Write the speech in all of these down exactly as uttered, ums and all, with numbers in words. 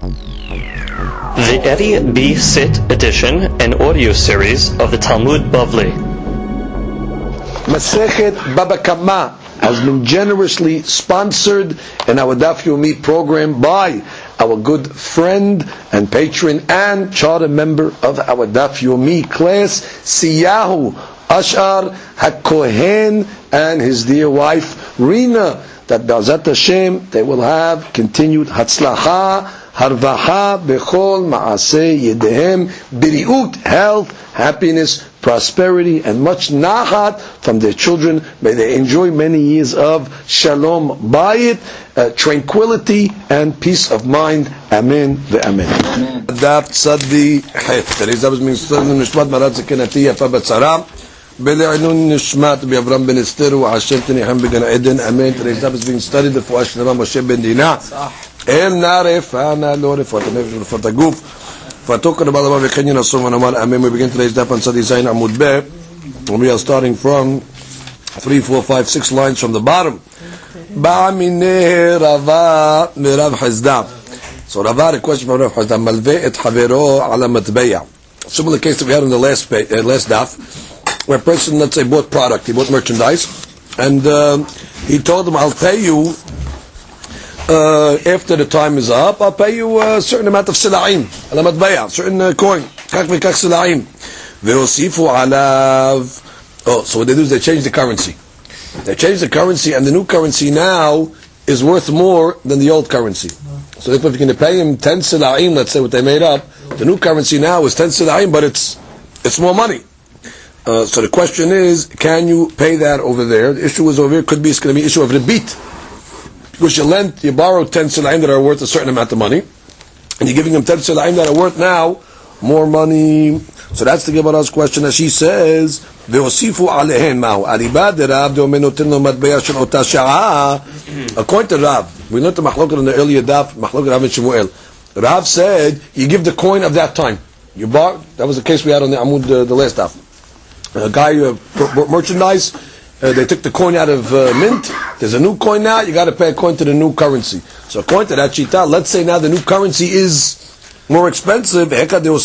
The Eddie B. Sit edition and audio series of the Talmud Bavli. Masechet Baba Kama has been generously sponsored in our Daf Yomi program by our good friend and patron and charter member of our Daf Yomi class, Siyahu Ashar HaKohen, and his dear wife Rina, that B'ezrat Hashem they will have continued Hatzlacha, Harvaha, Bechol, Ma'aseh, Yedehem, Biriut, health, happiness, prosperity, and much Nachat from their children. May they enjoy many years of Shalom Bayit, uh, tranquility, and peace of mind. Amen ve'amen. Daf Tzadi Het. Today's daf is being studied in Nishmat Marat Zekenati Yafa Batzara. B'le'inun Nishmat B'Avram Ben Esther Hashem Tenicham B'Gan Eden. Amen. Today's daf is being studied the Fuah Shlema Moshe Ben Dina. El Naref Ana Lo Refat Nefesh Refat Aguf. Fatokar Balaba V'Kenyan Asum Anamal. Amen. We begin today's daf on Tzadi Zayin Amud Be. We are starting from three, four, five, six lines from the bottom. Ba'amine Rava Mirav Hazda. So Rava had a question from Rav Hazda. Malve et Havero ala matbeya. Similar case that we had in the last uh, last daf, where a person, let's say, bought product, he bought merchandise, and uh, he told him, I'll pay you uh, after the time is up, I'll pay you a certain amount of sila'im, ala matbeya, certain uh, coin, kach v'kach sila'im. Ve'osifu alav. Oh, so what they do is they change the currency. They change the currency, and the new currency now is worth more than the old currency. So if you're going to pay him ten sila'im, let's say what they made up, the new currency now is ten sila'im, but it's it's more money. Uh, so the question is, can you pay that over there? The issue is over here, could be, it's going to be an issue of rebit. Because you lent, you borrowed ten sila'im that are worth a certain amount of money, and you're giving them ten sila'im that are worth now more money. So that's the Gemara's question, as she says, Ve'osifu alehen ma'u alibad Rav de'omenotin lo matbeya shel ota sha'a. According to Rav, we learned the machloket in the earlier daf, machloket Rav and Shemuel. Rav said, you give the coin of that time. You bought, that was the case we had on the Amud, uh, the last daf. A guy uh, bought merchandise, uh, they took the coin out of uh, mint, there's a new coin now, you got to pay a coin to the new currency. So according to that shita, let's say now the new currency is more expensive. Does Rav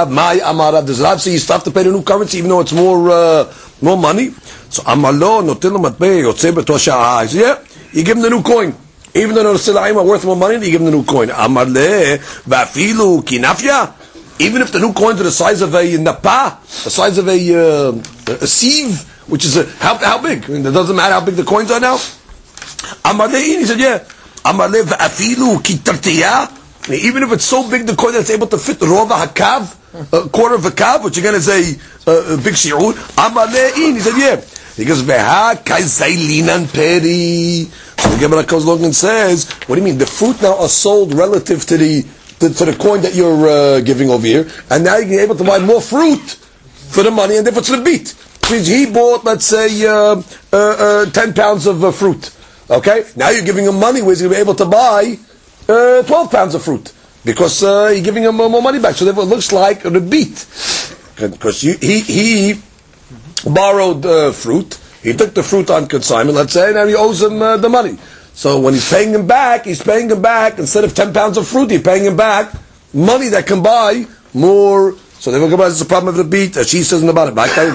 say you still have to pay the new currency even though it's more uh, more money? So Amalo notin lo matbei yotzei beto sha'a. Yeah, you give him the new coin. Even though the sila'im are worth more money, you give him the new coin. Amarle va'afilu kinafya. Even if the new coins are the size of a napa, the size of a uh, a sieve, which is a, how how big? I mean, it doesn't matter how big the coins are now. Amarle, he said, yeah. Amarle va'afilu kitartiya. Even if it's so big, the coin that's able to fit rova hakav, a quarter of a kav, which again is a, a, a big shi'ud. Amarle'in, he said, yeah. He goes, veha kaizailinan peri. So the Gemara comes along and says, what do you mean? The fruit now are sold relative to the to, to the coin that you're uh, giving over here, and now you're able to buy more fruit for the money, and therefore it's the beat. Means he bought, let's say, uh, uh, uh, ten pounds of uh, fruit. Okay, now you're giving him money where he's going to be able to buy Uh, twelve pounds of fruit, because uh, you're giving him uh, more money back. So therefore it looks like a beat, because he he borrowed uh, fruit, he took the fruit on consignment, let's say, and now he owes him uh, the money. So when he's paying him back, he's paying him back, instead of ten pounds of fruit, he's paying him back money that can buy more. So therefore it's a problem of the beat, as she says in the bottom.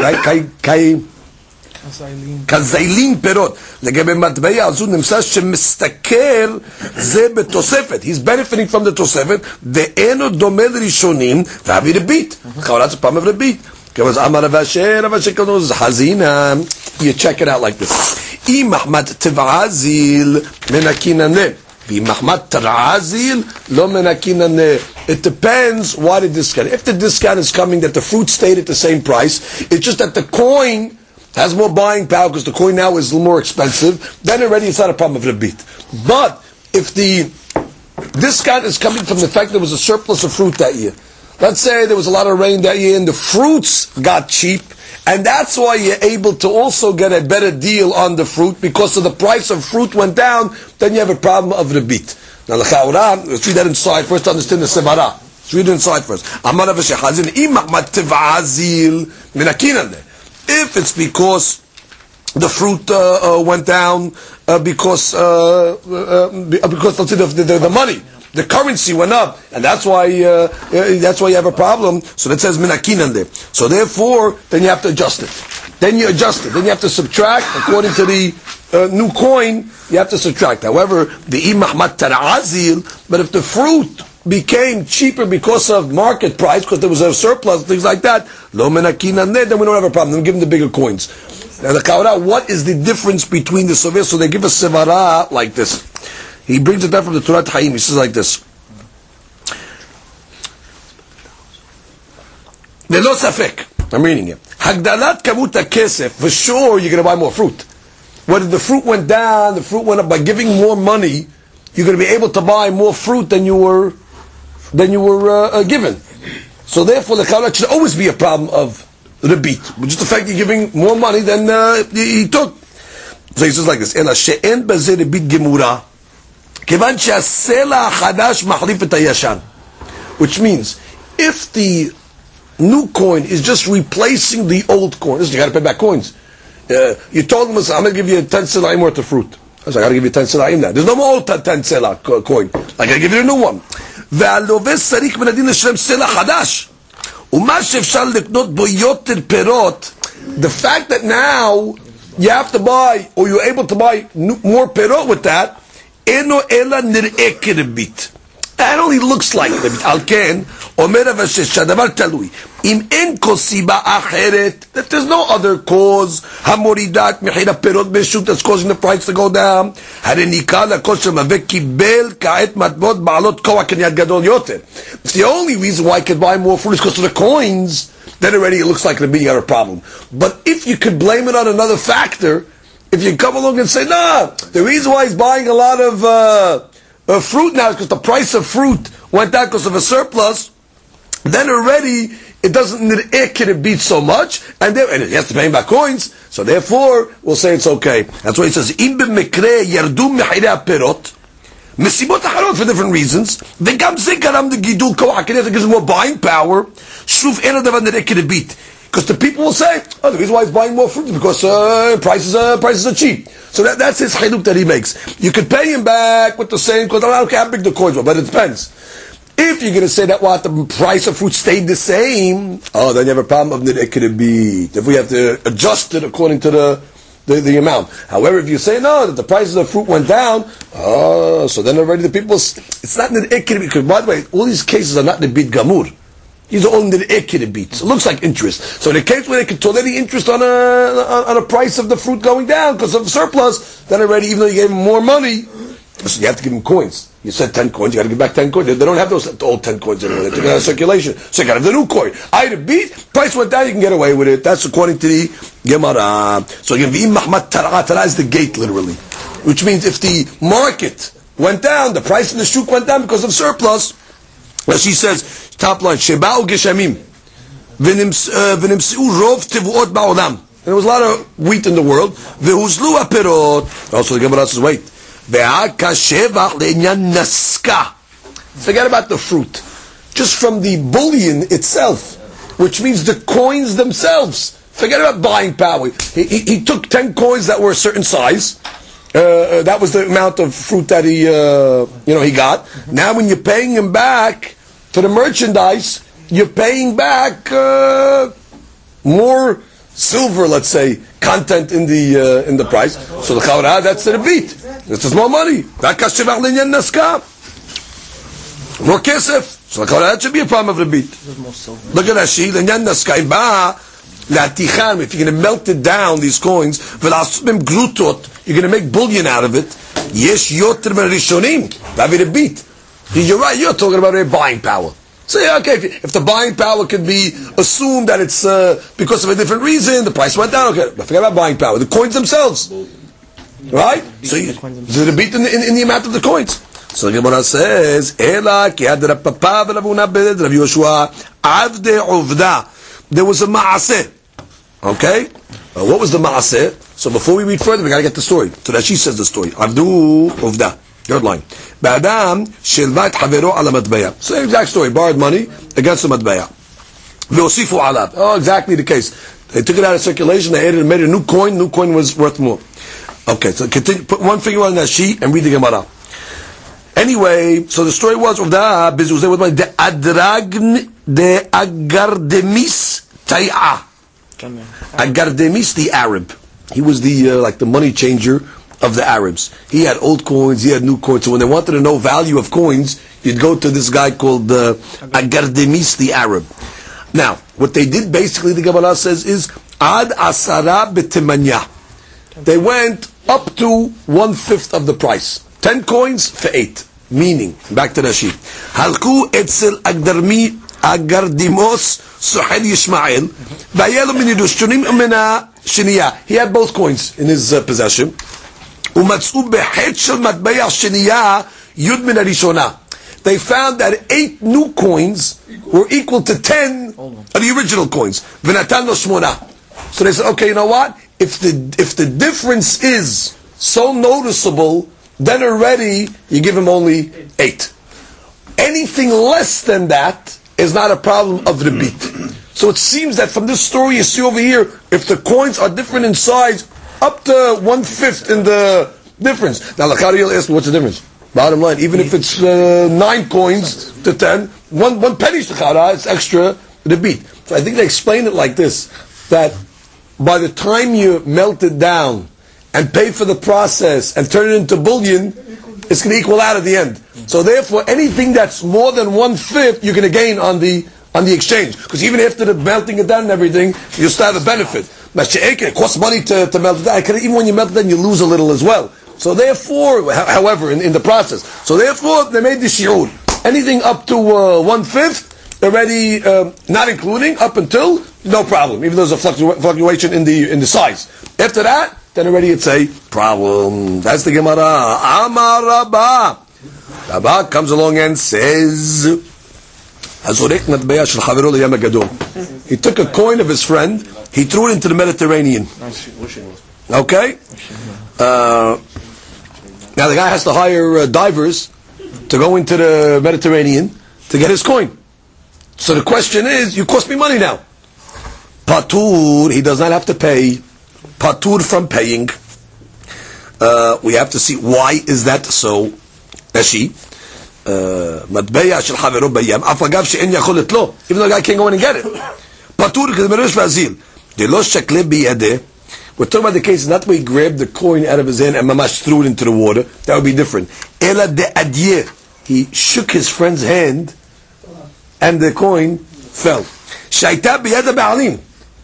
כזיילין פירות. לגבי מטבע הזו נמצא שמסתכל זה בתוספת. He's benefiting from the תוספת, ואינו דומה לראשונים, והביא רבית. לכאורה זה פעם רבית. כמו אז אמר רב אשר, רב אשר קוראים לזה חזינה. You check it out like this. אם מחמד תבעזיל מנקין ענה, ואם מחמד תרעזיל לא מנקין ענה. It depends why the discount. If the discount is coming that the fruit stayed at the same price, it's just that the coin has more buying power because the coin now is a little more expensive, then already it's not a problem of the beat. But if the discount is coming from the fact there was a surplus of fruit that year, let's say there was a lot of rain that year and the fruits got cheap, and that's why you're able to also get a better deal on the fruit because of the price of fruit went down, then you have a problem of the beat. Now, let's read that inside first to understand the Sevara. Let's read it inside first. If it's because the fruit uh, uh, went down uh, because uh, uh, because let's say the, the, the money the currency went up, and that's why uh, that's why you have a problem. So that says minakinan there. So therefore, then you have to adjust it. Then you adjust it. Then you have to subtract according to the uh, new coin. You have to subtract. However, the imahmat tarazil. But if the fruit became cheaper because of market price, because there was a surplus, things like that, lo minakinan there, then we don't have a problem. Then give them the bigger coins. Now the Kaura, what is the difference between the Sovir? So they give a sevara like this. He brings it down from the Torah Haim. He says like this. Velo safek. I'm reading it. Hagdalat kamut kesef. For sure, you're going to buy more fruit. Whether the fruit went down, the fruit went up, by giving more money, you're going to be able to buy more fruit than you were than you were uh, uh, given. So therefore, the Kaura should always be a problem of rebit, just the fact you're giving more money than uh, he took. So he says like this: "Ela she'en b'zeh rebit gemura, kevan she'asela hadash machlif et hayashan," which means if the new coin is just replacing the old coin, listen, you got to pay back coins. Uh, you told him, "I'm going to give you ten selaim worth of fruit." I was like, "I got to give you ten selaim now." There's no more old ten selah coin. I got to give you a new one. Ve'aloves sarich ben adin l'shem selah hadash. The fact that now you have to buy, or you're able to buy more perot with that, that only looks like rebit. Al ken, omer avashesh shadavar talui. Im en kosiba acheret, that there's no other cause, hamoridat mechira perot beshuk that's causing the price to go down. Harenika lakos shemaveh kibel ka'et matbot ba'alot koach kenyad gadol yoter. It's the only reason why I could buy more fruit is because of the coins. Then already it looks like rebit, you got a problem. But if you could blame it on another factor, if you come along and say, nah, the reason why he's buying a lot of uh, uh, fruit now is because the price of fruit went down because of a surplus, then already it doesn't nir'eh beat so much, and, there, and he has to pay him back coins, so therefore we'll say it's okay. That's why he says, Im b'mekre yardum mechirei perot, Mesibot acharot for different reasons. V'gam ze garam the gidul koach hakenes, it gives more buying power. Shuv ena davar nir'eh beat. Because the people will say, oh, the reason why he's buying more fruit is because uh, prices, uh, prices are cheap. So that, that's his chiluk that he makes. You could pay him back with the same, because I don't care how big the coins were, but it depends. If you're going to say that what the price of fruit stayed the same, oh, then you have a problem of nir'eh beat. If we have to adjust it according to the The, the amount. However, if you say no, that the prices of fruit went down, oh, so then already the people, it's not an ikir, because by the way, all these cases are not the bid gamur. These are all the ikir beats. It looks like interest. So in a case where they could tolerate the interest on a, on a price of the fruit going down because of surplus, then already, even though you gave them more money, so you have to give them coins. You said ten coins, you got to give back ten coins. They don't have those old ten coins anymore. They took it out of circulation. So you got to have the new coin. I had a beat, price went down, you can get away with it. That's according to the Gemara. So again, V'im Mahmat Tara, Tara is the gate literally. Which means if the market went down, the price in the shuk went down because of surplus, as she says, top line, Sheba'u Geshamim, V'nims'u Rov Tevuot Ba'olam. There was a lot of wheat in the world. V'huzlu Aperot. Also the Gemara says, wait. Forget about the fruit. Just from the bullion itself, which means the coins themselves. Forget about buying power. He, he, he took ten coins that were a certain size. Uh, that was the amount of fruit that he, uh, you know, he got. Now, when you're paying him back for the merchandise, you're paying back uh, more silver, let's say, content in the uh, in the price. So the chaura, that's the beat. This is more money. More kesef. So the chaura, that should be a problem of the beat. Look at Rashi. Linyan naska iba la'ticham. If you're going to melt it down, these coins, v'la'asubim glutot, you're going to make bullion out of it. Yesh yoter v'rishonim. That be the beat. You're right. You're talking about a buying power. So yeah, okay, if, if the buying power can be assumed that it's uh, because of a different reason, the price went down, okay, but forget about buying power. The coins themselves, right? So you, so the beat in the, in, in the amount of the coins. So the Gemara says, "Ela ki ad Rav Papa v'Ravuna ben Rav Yoshua avde uvda." There was a maaseh, okay? Uh, what was the maaseh? So before we read further, we got to get the story. So that she says the story. Avdu uvda. Third line. Ba'adam shilvat havero ala matbeya. Same exact story. Borrowed money against the matbeya. Ve'osifu alab. Oh, exactly the case. They took it out of circulation. They added and made a new coin. New coin was worth more. Okay, so continue. Put one finger on that sheet and read the Gemara. Anyway, so the story was of the Bizuzeh with my the Adragn de Agardemis Tai'ah. Agardemis, the Arab. He was the uh, like the money changer of the Arabs. He had old coins, he had new coins. So when they wanted to know value of coins, you'd go to this guy called uh, Agardemis, the Arab. Now, what they did basically, the Gemara says, is Ad Asara B'Temanya. They went up to one fifth of the price. Ten coins for eight. Meaning, back to Rashi. Halku etzel Agdarmi Agardimos Suhel Yishmael. Vayelu minidushunim umena shiniya. He had both coins in his uh, possession. Umatzu behet shel matbeya shiniya yud min harishona. They found that eight new coins were equal to ten of the original coins. V'natan lo shmona. So they said, okay, you know what? If the if the difference is so noticeable, then already you give him only eight. Anything less than that is not a problem of rebit. So it seems that from this story you see over here, if the coins are different in size, up to one fifth in the difference. Now, Lachari asked, what's the difference? Bottom line, even if it's uh, nine coins to ten, one one penny shechara, it's extra rebit. So I think they explain it like this: that by the time you melt it down and pay for the process and turn it into bullion, it's going to equal out at the end. So therefore, anything that's more than one fifth, you're going to gain on the on the exchange. Because even after the melting it down and everything, you still have a benefit. It costs money to, to melt it down. Even when you melt it down, you lose a little as well. So therefore, however, in, in the process, so therefore, they made the shi'ud. Anything up to uh, one fifth, already uh, not including, up until, no problem. Even though there's a fluctu- fluctuation in the in the size. After that, then already it's a problem. That's the Gemara. Amar Rabba. Rabba comes along and says, he took a coin of his friend, he threw it into the Mediterranean. Okay? Uh, now the guy has to hire uh, divers to go into the Mediterranean to get his coin. So the question is, you cost me money now. Patur, he does not have to pay. Patur from paying. Uh, we have to see why is that so. Rashi. Matbeya shel havero bayam. Afagav she'en yacholet lo. Even though the guy can't go in and get it. Patur k'demerish v'azil. De lo shekle biyadeh. We're talking about the case not where he grabbed the coin out of his hand and mamash threw it into the water. That would be different. Ela de adye. He shook his friend's hand and the coin fell. Shaita biyad ba'alim.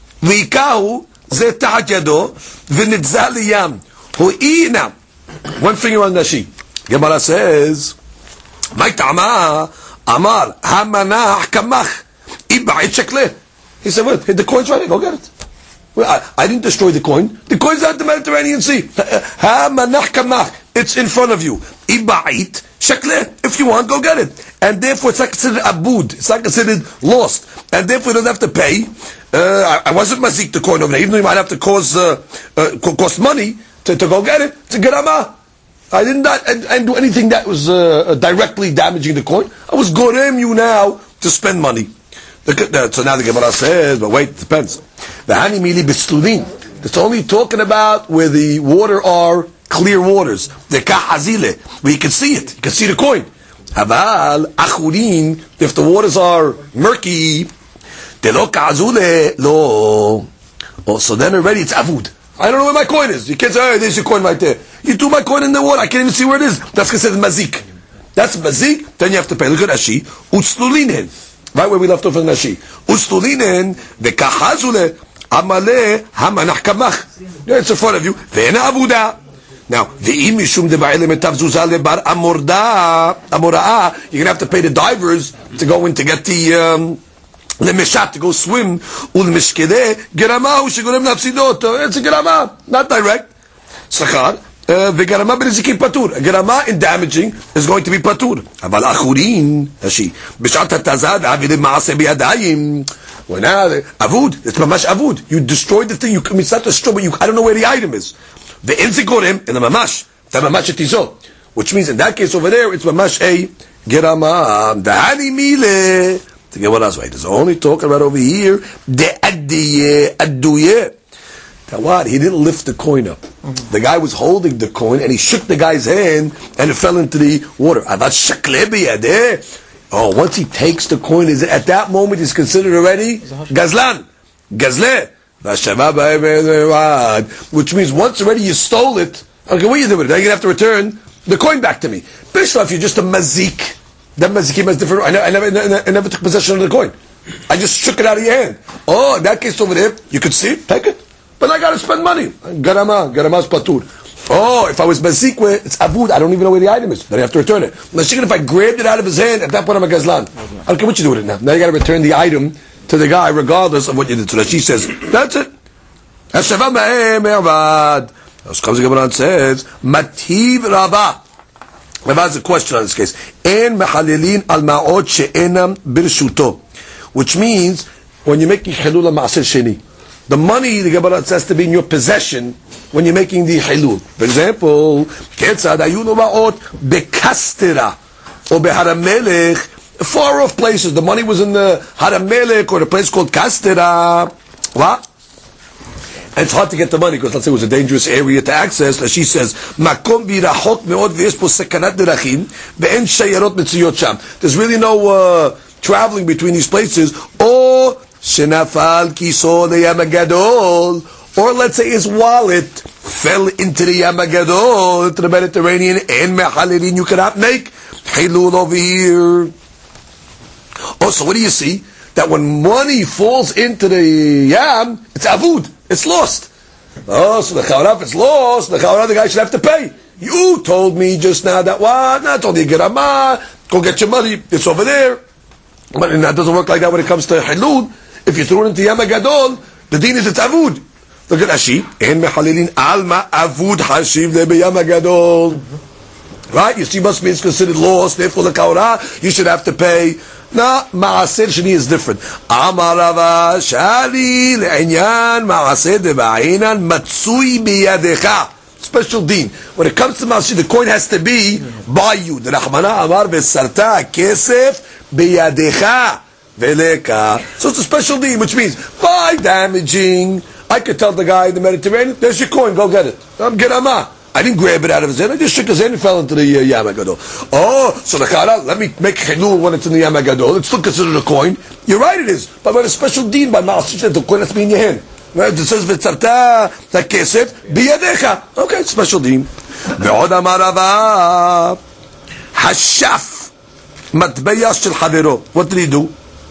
V'ikahu ze ta'at yado v'nitzal liyam. Hu'ina. One finger on the sheet. Gemara says, "My ta'ama amar hamanah kamach iba'it shekleh." He said, "What? The coin's right. Go get it." Well, I, I didn't destroy the coin. The coin's out the Mediterranean Sea. Hamanah kamach. It's in front of you. Iba'it shekleh. If you want, go get it. And therefore, it's not considered abud. It's not considered lost. And therefore, you don't have to pay. Uh, I, I wasn't mazik the coin over there, even though you might have to cause uh, uh, cost money to, to go get it. It's a gerama. I didn't I, I didn't do anything that was uh, directly damaging the coin. I was gorem you now to spend money. The, the, so now the Gemara says, but wait, it depends. The hani mili b'sludin. It's only talking about where the water are clear waters. The kahazile, where you can see it. You can see the coin. Haval achurin, if the waters are murky, de lo kahazule lo. Oh, so then already it's avud. I don't know where my coin is. You can't say, oh, there's your coin right there. You threw my coin in the water. I can't even see where it is. That's considered mazik. That's mazik. Then you have to pay. Look at Ashi. Utslulinen. Right where we left off in Ashi. Utslulinen. V'kahazule. Amale. Hamanah kamach. Yeah, it's in front of you. Ve'ena avuda. Now, ve'im mishum deba'ele metav zuzah lebar amorda. Amora'a. You're going to have to pay the divers to go in to get the... Um, Lemeshat, to go swim, ulmishkede, gerama, ushigolem nafsidot. It's a gerama, not direct. Sachar, vegerama b'nizikim patur. Gerama in damaging is going to be patur. Aval achurin, Ashi, b'shat hatazad, avidim ma'aseh biyadayim. Well now, avud, it's mamash avud. You destroyed the thing, you, I mean, it's not destroyed, but you, I don't know where the item is. Ve'en zigorem, in the mamash, the mamash etizo. Which means in that case over there, it's mamash a gerama. Dahani mile. Again, what else? Wait, there's only talking about over here. The addiye, adduye. Now what? He didn't lift the coin up. Mm-hmm. The guy was holding the coin, and he shook the guy's hand, and it fell into the water. Oh, once he takes the coin, is it, at that moment he's considered already Gazlan. Gazle. Which means once already you stole it, okay, what are you doing with it? Now you're going to have to return the coin back to me. Bishla, if you're just a mazik, that mazikim is different. I never, I, never, I never took possession of the coin. I just shook it out of your hand. Oh, in that case over there, you could see it, take it. But I got to spend money. Garama, garama's patur. Oh, if I was mazik, it's avud, I don't even know where the item is. Then I have to return it. Mashiach, if I grabbed it out of his hand, at that point I'm a gazlan. I don't care what you do with it now. Now you got to return the item to the guy, regardless of what you did. So she says, that's it. Hashava ma'em ervad. Now comes the Gemara and says, Mativ Rava. Rava has a question on this case. En mehalilin al ma'ot she'enam birshuto. Which means, when you're making hilul al ma'asir sheni, the money, the Gemara says, to be in your possession when you're making the hilul. For example, ketzad ayunu ma'ot bekastera or beharamelech, far off places. The money was in the haramelech or the place called kastera. What? And it's hard to get the money because let's say it was a dangerous area to access. As she says, "Makom birachok meod v'yesh po sekanat derachim ve'en shayarot metzuyot sham." There's really no uh, traveling between these places. Or shenafal kiso leyam hagadol, or let's say his wallet fell into the Yam hagadol, into the Mediterranean, and mehalilin, you cannot make hilul over here. Oh, so what do you see? That when money falls into the Yam, it's avud. It's lost. Oh, so the chauraf, it's lost. The chauraf, the guy should have to pay. You told me just now that what? No, I told you, Gerama, go get your money. It's over there. But that doesn't work like that when it comes to hilul. If you throw it into Yam hagadol, the din is it's avud. Look at Ashi. En mehalilin alma avud hashiv le b'Yam hagadol. Right? You see, must be it's considered lost. Therefore, the chauraf, you should have to pay. No, Ma'aser Sheni is different. Amar Rava Shari le'inyan Ma'aser de'ba'inan matsui biyadecha. Special deen. When it comes to Ma'aser, the coin has to be by you. The Rahmana Amar v'sarta kesef biyadecha veleka. So it's a special deen, which means by damaging, I could tell the guy in the Mediterranean, there's your coin, go get it. I'm Gerama. I didn't grab it out of his hand. I just shook his hand and fell into the uh, Yam hagadol. Oh, so the chara, let me make chilul when it's in the Yam hagadol. It's still considered a coin. You're right, it is. But when a special deen by Ma'aseh, the coin has to be in your hand. Right? It says v'tzarta kesef biyadecha. Okay, special deen. Ve'od amar Rava hashaf matbeya shel havero. What did he do?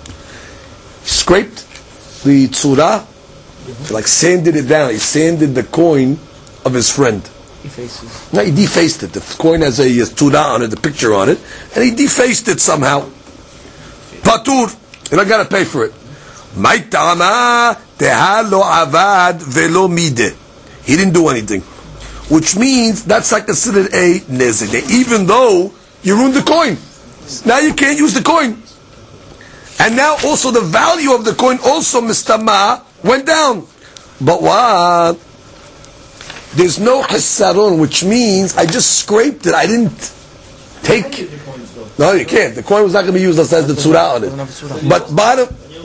He scraped the tzura, like sanded it down. He sanded the coin of his friend. Defaces. No, he defaced it. The coin has a tzura on it, the picture on it, and he defaced it somehow. Patur, and I got to pay for it. Maitama teha lo avad velo mide. He didn't do anything, which means that's like considered a nezek. Even though you ruined the coin, now you can't use the coin, and now also the value of the coin also mistama went down. But what? There's no hisaron, which means I just scraped it. I didn't take. No, you can't. The coin was not going to be used unless it has the tzura on it. But bottom,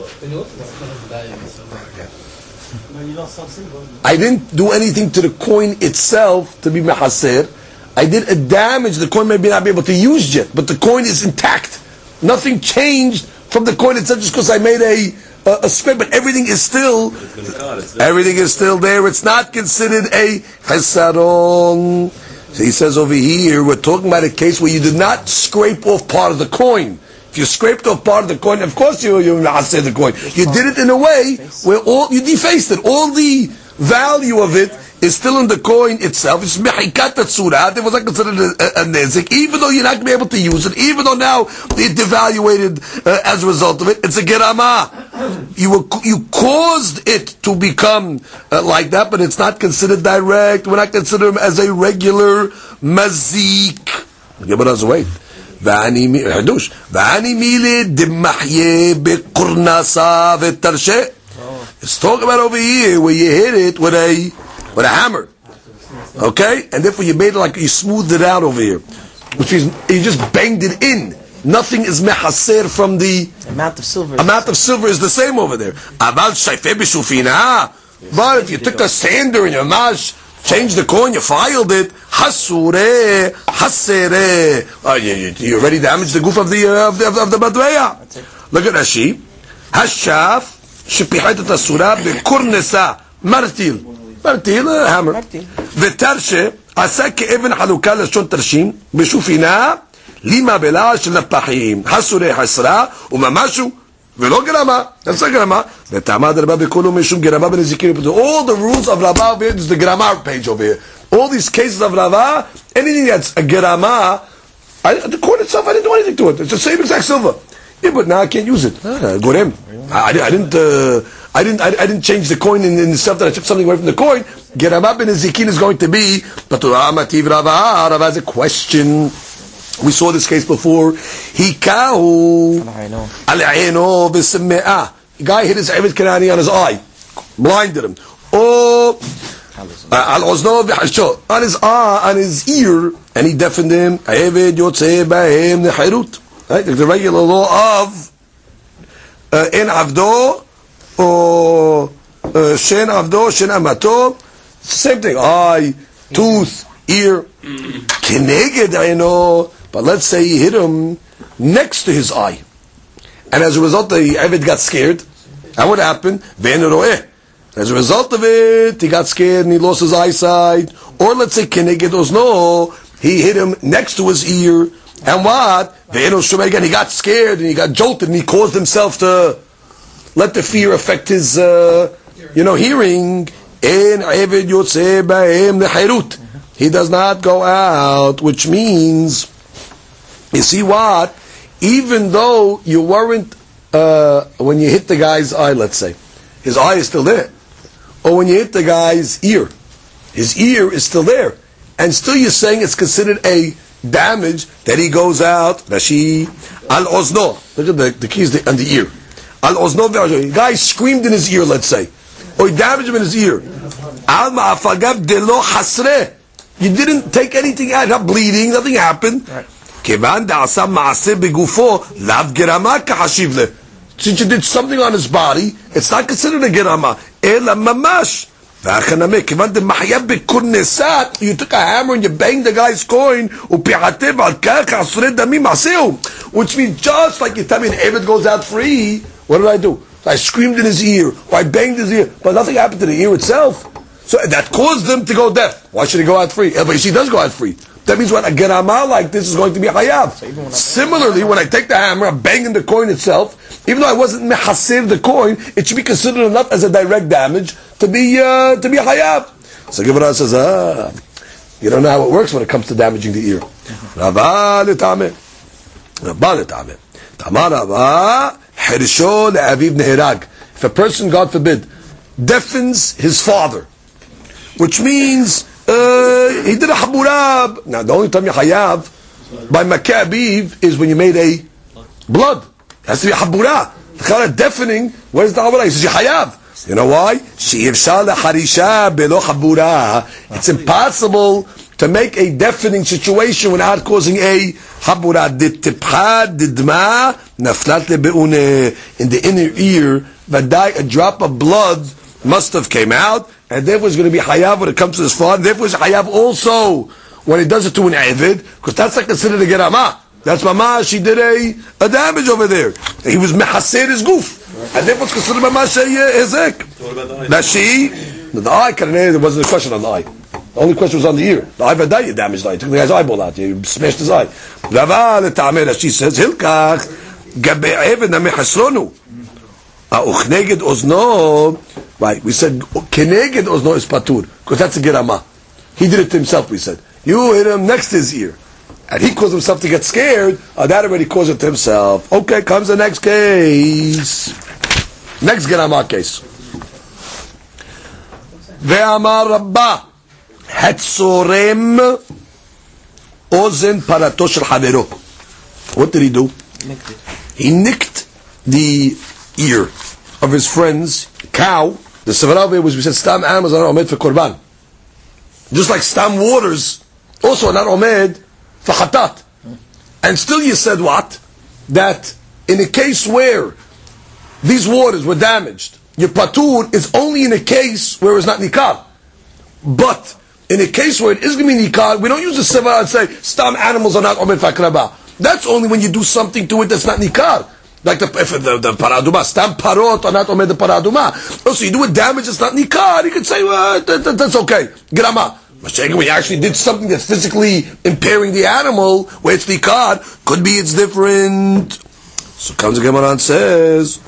I didn't do anything to the coin itself to be mehaser. I did a damage. The coin may be not be able to use yet, but the coin is intact. Nothing changed from the coin itself just because I made a. Uh, a scrape, but everything is still, everything is still there. It's not considered a chesaron. So he says over here, we're talking about a case where you did not scrape off part of the coin. If you scraped off part of the coin, of course you you not say the coin. You did it in a way where all you defaced it. All the value of it is still in the coin itself. It's mehikat tzura. It was not considered a, a, a nezik, even though you're not going to be able to use it, even though now it devaluated uh, as a result of it. It's a gerama. You were, you caused it to become uh, like that, but it's not considered direct. We're not considering him as a regular mazik. Gemara's wait. V'ani hadush. V'ani mile demahye bequrnasa v'tarshe. Let's talk about over here where you hit it with a with a hammer, okay, and therefore you made it like you smoothed it out over here, which means you just banged it in. Nothing is mehaser from the amount of silver. Amount of silver is the same over there. Aval shayfe b'shufina. But if you took a sander and you mash, changed the coin, you filed it, hasure, hasere, uh, you, you, you already damaged the goof of the uh, of the of the badweya. Look at Rashi. Hashaf shepichet et asura bekornesa martil. Martil, uh, hammer. V'tarshe asa ke'even haluka lashon tarshim b'shufina lima bela shel napachim. Hasure hasra umamashu. V'lo gerama. That's not gerama. V'tamad Rabba b'kolu mishum gerama b'nezikin. All the rules of Rabba over here, this is the gerama page over here. All these cases of Rabba, anything that's a gerama, I, the coin itself, I didn't do anything to it. It's the same exact silver. Yeah, but now I can't use it. Ah, gorem. I, I didn't. Uh, I didn't. I, I didn't change the coin in, in the stuff that I took something away from the coin. Gerama b'nezikin is going to be. But Mativ Rabba, Rabba has a question. We saw this case before. Hikahu al-aino b'simme'ah. Guy hit his Eved Kanani on his eye, blinded him. Or al-ozno b'hasho, on his eye, on his ear, and he deafened him. Eved yotzei b'hem nechirut. Right, the regular law of en avdo or shen avdo shen amato. Same thing. Eye, tooth, ear. Keneged aino. But let's say he hit him next to his eye, and as a result, the Eved got scared. And what happened? As a result of it, he got scared and he lost his eyesight. Or let's say keneged ozno, he hit him next to his ear, and what? Again, he got scared and he got jolted and he caused himself to let the fear affect his, uh, you know, hearing. He does not go out, which means. You see what? Even though you weren't, uh, when you hit the guy's eye, let's say, his eye is still there. Or when you hit the guy's ear, his ear is still there. And still you're saying it's considered a damage that he goes out. Rashi, al-ozno. Look at the, the keys on the ear. Al-ozno, the guy screamed in his ear, let's say. Or he damaged him in his ear. Al-ma'afagav delo hasre. You didn't take anything out, not bleeding, nothing happened. Right. Since you did something on his body, it's not considered a gerama. You took a hammer and you banged the guy's coin, which means just like you tell me an Eved goes out free, what did I do? I screamed in his ear, or I banged his ear, but nothing happened to the ear itself. So that caused him to go deaf. Why should he go out free? But he does go out free. That means when a gerama like this is going to be hayav. Similarly, when I take the hammer, I'm banging the coin itself. Even though I wasn't mehasir the coin, it should be considered enough as a direct damage to be uh, to be hayav. So Gemara says, ah, you don't know how it works when it comes to damaging the ear. Rava l'tameh, Rava l'tameh. Tamar Rava hirsho le'aviv nehirag. If a person, God forbid, deafens his father, which means uh, he did a haburab. Now, the only time you hayav by makabiv is when you made a blood. It has to be a haburah. The kind of deafening, where's the haburah? He says you hayav. You know why? It's impossible to make a deafening situation without causing a haburah. In the inner ear, a drop of blood must have came out, and therefore it's going to be hayav when it comes to his father. Therefore it's hayav also when he does it to an Eved, because that's not considered a gerama. That's mamash, he did a, a damage over there. He was mehasir his goof. And therefore it's considered mamash a hezek. That she, the eye, there wasn't a question on the eye. The only question was on the ear. The eye vaday, you damaged the eye. You took the guy's eyeball out. You smashed his eye. Rava l'tameh, she says, Hilkach, gabe Eved na mehasronu. Uchneged ozno, right, we said, keneged ozno is patur, because that's a gerama. He did it to himself, we said. You hit him next to his ear. And he caused himself to get scared, uh, that already caused it to himself. Okay, comes the next case. Next gerama case. Ve'amar Rabba, Hetsorem ozen parato shel havero. What did he do? He nicked the ear of his friend's cow. The Sevarave was, we said, stam animals are not omed for korban. Just like stam waters also are not omed for hatat. And still you said what? That in a case where these waters were damaged your patur is only in a case where it's not nikar. But in a case where it is going to be nikar, we don't use the seva and say stam animals are not omer fakraba. That's only when you do something to it that's not nikar. Like the if the, the paraduma, stam parot are not omer the paraduma. Also, you do a damage that's not nikar. You could say well, that, that, that's okay. Grama. When you actually did something that's physically impairing the animal, where it's nikar, could be it's different. So comes the Gemara and says,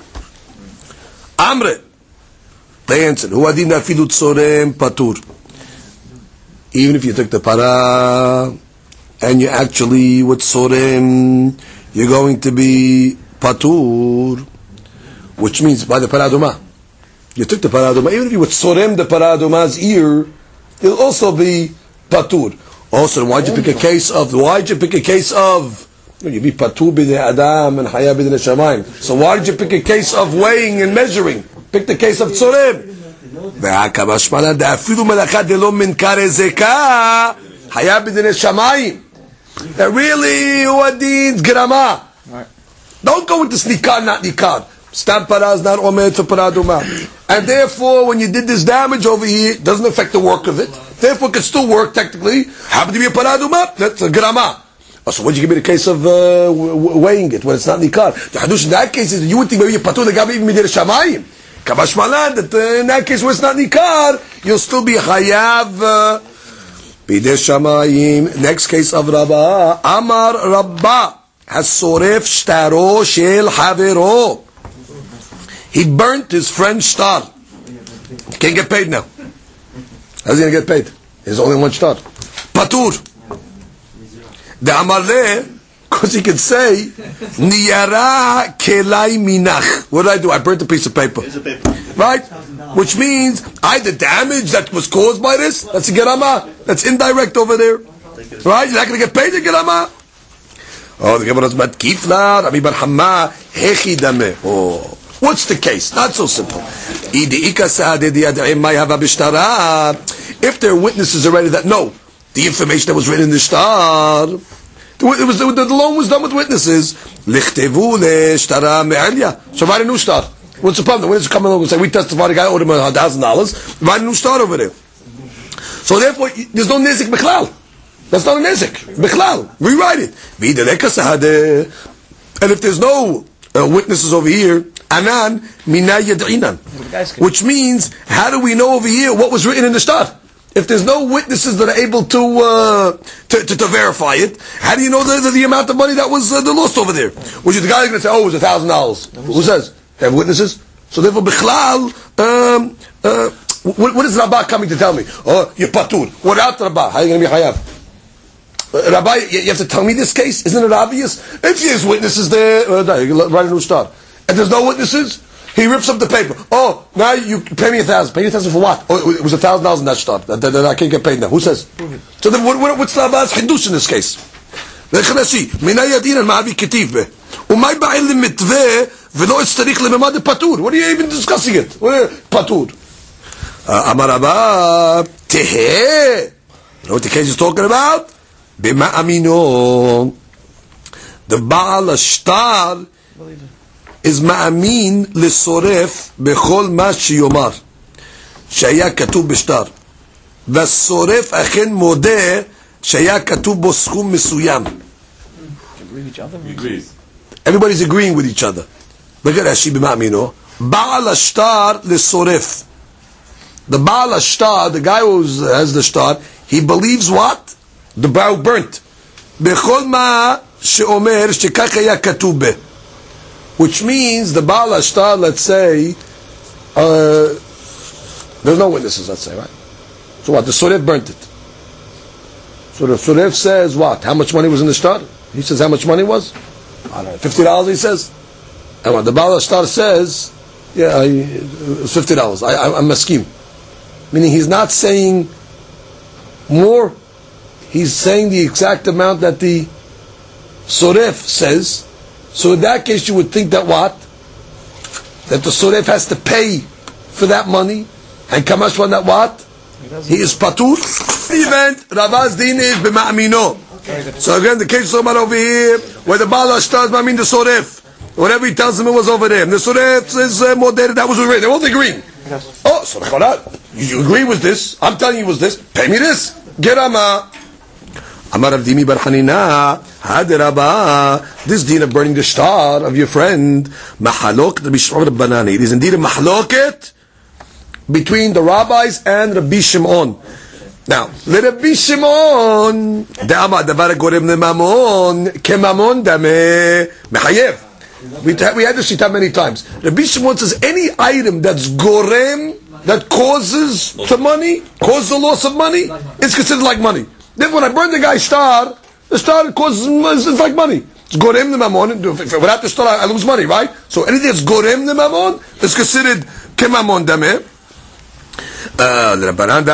Amre. They answered, Hu adin afilu tsorem patur. Even if you took the para and you actually with tsorem, you're going to be patur, which means by the paraduma. You took the paraduma, even if you with tsorem the paraduma's ear, it'll also be patur. Also, why'd you pick a case of? Why'd you pick a case of? You be patur b'nei adam and haya b'nei shamayim. So why did you pick a case of weighing and measuring? Pick the case of tzorem. Ve'akabashmana de'afilu melachat de'lo min kare zeka haya b'nei shamayim. That really uadin grama. Don't go into nikar, not nikar. Stam para is not omer to paraduma. And therefore, when you did this damage over here, it doesn't affect the work of it. Therefore, it can still work technically. Happen to be a paraduma, that's a grama. Oh, so would you give me the case of uh, weighing it when it's not nikar? The hadush in that case is you would think maybe you patur the gabi even midir shamayim. Kabash malan that uh, in that case where it's not nikar, you'll still be chayav midir shamayim. Next case of Rabba, Amar Rabba has soref shtaro shel havero. He burnt his friend's star. Can't get paid now. How's he going to get paid? There's only one star. Patur. The Amarle, because he can say, Niyara kelai minach. What did I do? I burnt a piece of paper. paper. Right? Which means, I the damage that was caused by this, that's a gerama. That's indirect over there. Right? You're not going to get paid the gerama. Oh, the Gemara is matkifla, Rabbi Bar Hamma, hechi dameh. Oh. What's the case? Not so simple. If there are witnesses already that know the information that was written in the star, it was, the, the loan was done with witnesses. So write a new star. What's the problem? The witnesses come along and say, we testified a guy owed him a thousand dollars. Write a new star over there. So therefore, there's no nezik bichlal. That's not a nezik. Bichlal. Rewrite it. And if there's no uh, witnesses over here, Anan mina yad'inan, which means how do we know over here what was written in the star? If there's no witnesses that are able to uh, to, to, to verify it, how do you know the, the, the amount of money that was uh, the lost over there? Which is the guy going to say, oh, it was a thousand dollars? Who says? They have witnesses. So therefore, bichlal, um, uh, what, what is Rabbah coming to tell me? Oh, you're patur. Without Rabbah, how are you going to be chayav? Uh, Rabbi, you, you have to tell me this case. Isn't it obvious? If there's witnesses there, uh, you write a new star. And there's no witnesses, he rips up the paper. Oh, now you pay me a thousand. Pay me a thousand for what? Oh, it was a thousand dollars in that start. That, that, that I can't get paid now. Who says? So then what, what, what's the Rabbah's chidush in this case? What are you even discussing it? Patur. Amar Rabba, teheh. You know what the case is talking about? Bima amino. The Baal Ashtar is ma'amin lesoref bechol ma sheyomar shaya katuv b'shtar v'soref achen modeh shaya katuv bo schum mesuyam. Agree with each other. Agrees. Everybody's agreeing with each other. Look at Rashi b'ma'amino. Baal ashtar lesoref. The Baal ashtar, the guy who has the shtar, he believes what? The bow burnt. Bechol ma sheomer shekach haya katuv beh. Which means the Baal Ashtar, let's say, uh, there's no witnesses, let's say, right? So what? The Soref burnt it. So the Soref says what? How much money was in the shtar? He says how much money was? I don't know, fifty dollars he says. And what the Baal Ashtar says, yeah, it's fifty dollars. I, I, I'm a scheme. Meaning he's not saying more, he's saying the exact amount that the Soref says. So in that case, you would think that what? That the Soref has to pay for that money, and Kamash one that what? He is patur. Event Ravaz din is b'ma'amino. So again, the case is over here where the Baal Ashtar is ma'amin the Soref, Whatever he tells them, it was over there. And the Suref is uh, more data, that was over there. They're both agreeing. Yes. Oh, so you agree with this? I'm telling you it was this. Pay me this. Get Ama. Amar Rav Dimi bar Hanina. Hadiraba. This deen of burning the star of your friend. Mahalok the Bishmor Banani. It is indeed a mahloket between the rabbis and Rabbi Shimon. Now, let Rabbi Shimon, Da'ama davar gorem lemamon, kemamon dame mechayev. We we had this shita many times. Rabbi Shimon says any item that's gorem, that causes the money, causes the loss of money, it's considered like money. Then when I burn the guy's star, the star causes it's like money. It's gorem lemamon. Without the star, I lose money, right? So anything that's gorem lemamon is considered kemamon dame. Uh, good, and according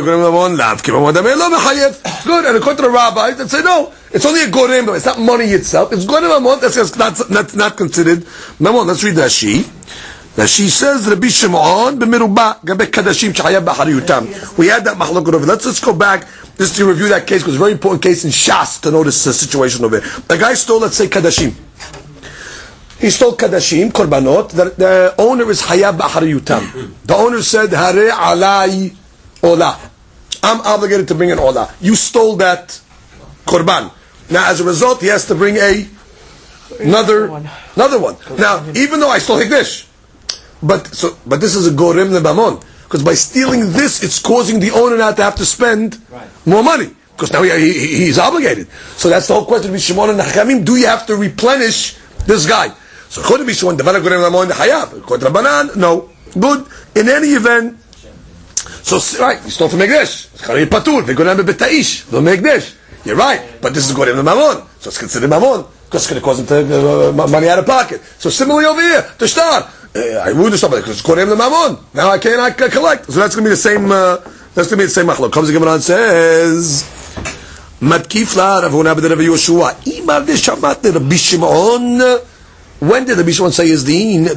to the rabbis, they say no, it's only a gorem, it's not money itself. It's gorem mamon. That's not that's not considered mamon. Let's read Rashi. Rashi says Rabbi Shimon b'miruba gabek kadashim chayav b'hariyutam. We had that machlok over. Let's let's go back just to review that case because it's a very important case in Shas to know this uh, situation over there. The guy stole, let's say, kadashim. He stole kadashim, korbanot. The, the owner is hayab b'hariyutam. The owner said, "Hare alai ola." I'm obligated to bring an ola. You stole that korban. Now, as a result, he has to bring a another another one. Now, even though I stole hikdish, but so but this is a gorem lebamon because by stealing this, it's causing the owner now to have to spend more money because now he, he, he's obligated. So that's the whole question of Shimon and Hakamim. Do you have to replenish this guy? So according to Bishwan, Davar Gorem Lamon Hayab. According to Rabbanan, no. Good. In any event, so right, you stole from Megdesh. Chari Patur, Vegonam Betaish, the Megdesh. You're right, but this is Gorem Lamon, so it's considered Mamon because it's going to cause him to uh, money out of pocket. So similarly over here, the star, uh, I would have stopped because it's Gorem Lamon. Now I cannot uh, collect. So that's going to be the same. Uh, that's going to be the same machlok. Comes the Gemara and says, Matkifla Rav Huna b'Rav Yoshua. Imar de Shamat de Rabbi Shimon. When did the Bishwan say his deen?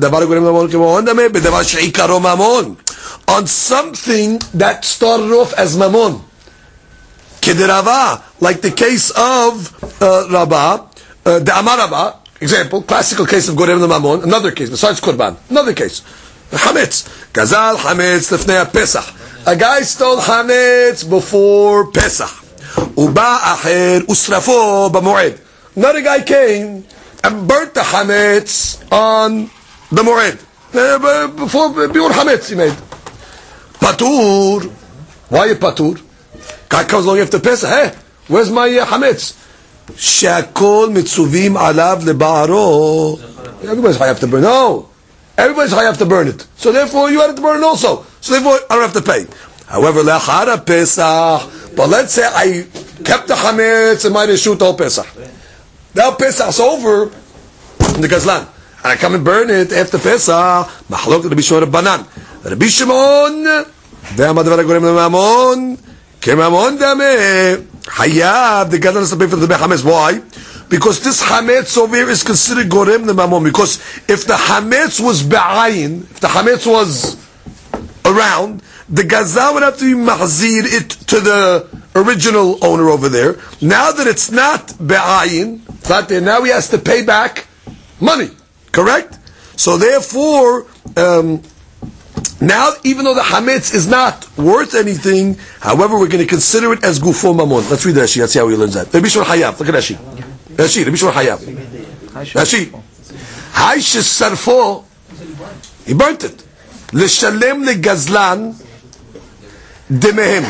On something that started off as mamon. Kedirava, like the case of uh, Rabba, uh, the Amar Rabba, example, classical case of Gorem Mamon, another case, besides Korban, another case. Hametz. Gazal Hametz lefnei Pesach. A guy stole Hametz before Pesach. Uba acher usrafo b'moed. Another guy came and burnt the chametz on the moed. Uh, before biur chametz he made. Patur. Why patur? Guy comes along after Pesach. Hey, where's my uh, chametz? Shakol mitzuvim alav lebaro. Everybody's high have to burn. No, everybody's high have to burn it. So therefore, you had to burn it also. So therefore, I don't have to pay. However, lechara Pesach. But let's say I kept the chametz and might have shoot the whole Pesach. Now Pesach's over in the Gazlan. And I come and burn it after Pesach. Machlok Rabbi Shimon Rabbanan. Rabbi Shimon, Ve'amad v'la gorem l'mamon, kemamon dame. Hayab, the Gazlan has to pay for the Hametz. Why? Because this Hametz over here is considered gorem l'mamon. Because if the Hametz was be'ayin, if the Hametz was around, the Gazlan would have to be mahzir it to the original owner over there. Now that it's not be'ayin, it's not there, now he has to pay back money. Correct? So therefore, um, now even though the Hametz is not worth anything, however, we're going to consider it as gufo mamon. Let's read Rashi. Let's see how he learns that. Rabbi Shimon Hayab. Look at Rashi. Rashi. Rabbi Shimon Hayab. Rashi. Haishes sarfo. He burnt it. L'shalem legazlan demehem.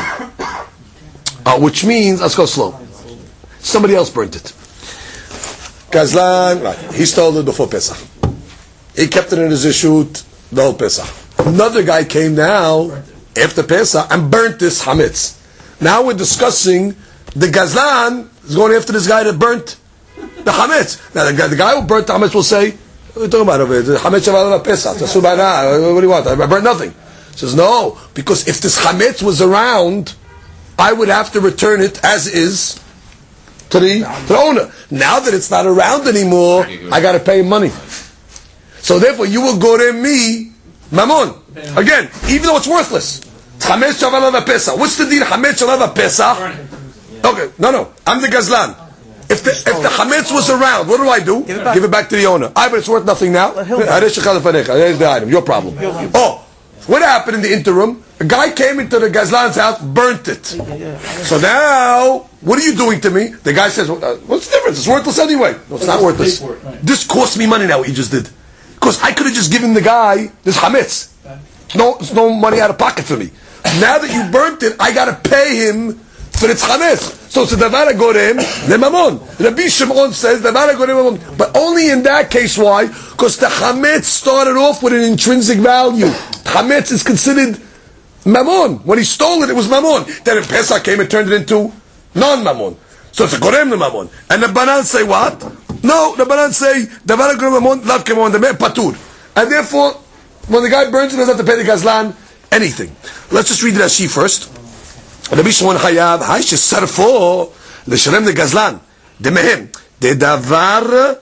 Uh, which means, let's go slow. Somebody else burnt it. Gazlan, right, he stole it before Pesach. He kept it in his ishut the whole Pesach. Another guy came now after Pesach and burnt this Hametz. Now we're discussing the Gazlan is going after this guy that burnt the Hametz. Now the guy, the guy who burnt the Hametz will say, what are you talking about over here? The Hametz Shavala Pesach. What do you want? I burnt nothing. He says, no, because if this Hametz was around, I would have to return it as is to the, to the owner. Now that it's not around anymore, I got to pay him money. So therefore, you will go to me, mamon. Again, even though it's worthless. Chametz shavala pesach. What's the deal? Chametz shavala pesach. Okay, no, no. I'm the gazlan. If the, if the chametz was around, what do I do? Give it back, Give it back to the owner. I, but it's worth nothing now. Let him- There's the item. Your problem. Oh, what happened in the interim? A guy came into the Gazlan's house, burnt it. So now, what are you doing to me? The guy says, uh, what's the difference? It's worthless anyway. No, it's not worthless. This cost me money now, what you just did. Because I could have just given the guy this chametz. It's no, it's no money out of pocket for me. Now that you burnt it, I got to pay him for its chametz. So it's a davar gorem lemamon. Rabbi Shimon says davar gorem lemamon. But only in that case, why? Because the chametz started off with an intrinsic value. Chametz is considered mammon. When he stole it, it was mammon. Then in Pesach came and turned it into non-mammon. So it's a gorem lemamon. And the Banan say what? No, the Banan say davar gorem lemamon lav kemon demer patur. And therefore, when the guy burns it, he doesn't have to pay the gazlan anything. Let's just read the Rashi first. Rabbi Shimon Hayav, hay shesarfo l'shalem legazlan demehem dedavar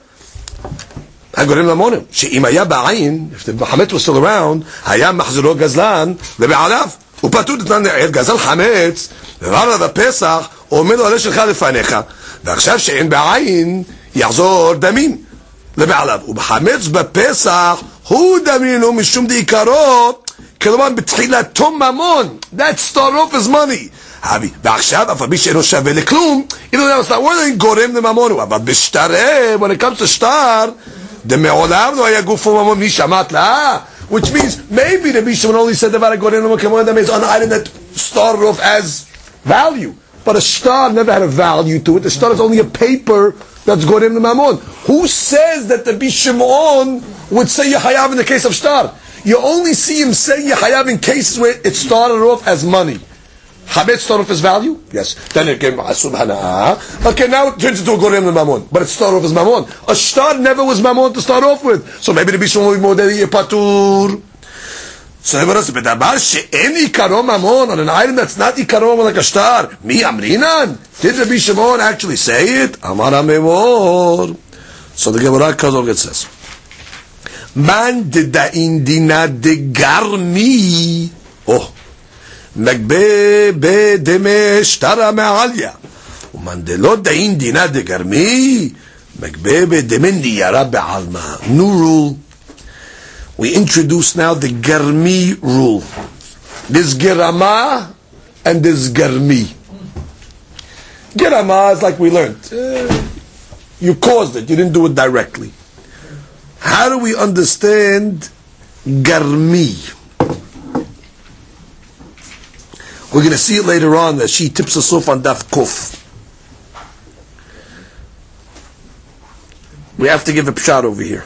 hagorem lamonim she'im haya ba'ayin, if the chametz was still around, haya machzuro gazlan lebe'alav upatur d'tan ne'ed gazal chametz v'vara v'pesach omer lo ale shelcha lefanecha v'achshav she'en ba'ayin yachzor damim lebe'alav u'b'chametz b'pesach hu daminu mishum de'ikaro כלומר, בתחילתו ממון. That start off as money. ועכשיו, אף על פי שאינו שווה לכלום, even though it's not worth it, גורם לממון. אבל בשטרה, when it comes to שטר, דמעולם לא היה גופו ממון, מי שמעת לה? Which means, maybe the Bishop only said about a גורם לממון, כמובן, that means on an item that started off as value. But a star never had a value to it. The star is only a paper that's gorem לממון. Who says that the Bishop would say Yehayav in the case of star? You only see him say Yehayav in cases where it started off as money. Chametz started off as value? Yes. Then it came Asub Hana'ah. Okay, now it turns into a Gorem Mamon. But it started off as Mamon. A star never was Mamon to start off with. So maybe the Bishop will be more than Patur. So nevertheless, but Abar she'en Ikaro Mamon on an item that's not Ikaro Mamon like a star. Mi Amrinan? Did the Bishop actually say it? Amar Amemor. So the Gemara Kazor says, Man de da'in dina de garmi. Oh. Nagbe be deme shtara me'alya. Uman de lo da'in dina de garmi. Nagbe be deme niyara be'alma. New rule. We introduce now the garmi rule. This gerama and this garmi. Gerama is like we learned. Uh, you caused it. You didn't do it directly. How do we understand garmi? We're going to see it later on that she tips us off on daf kuf. We have to give a pshat over here.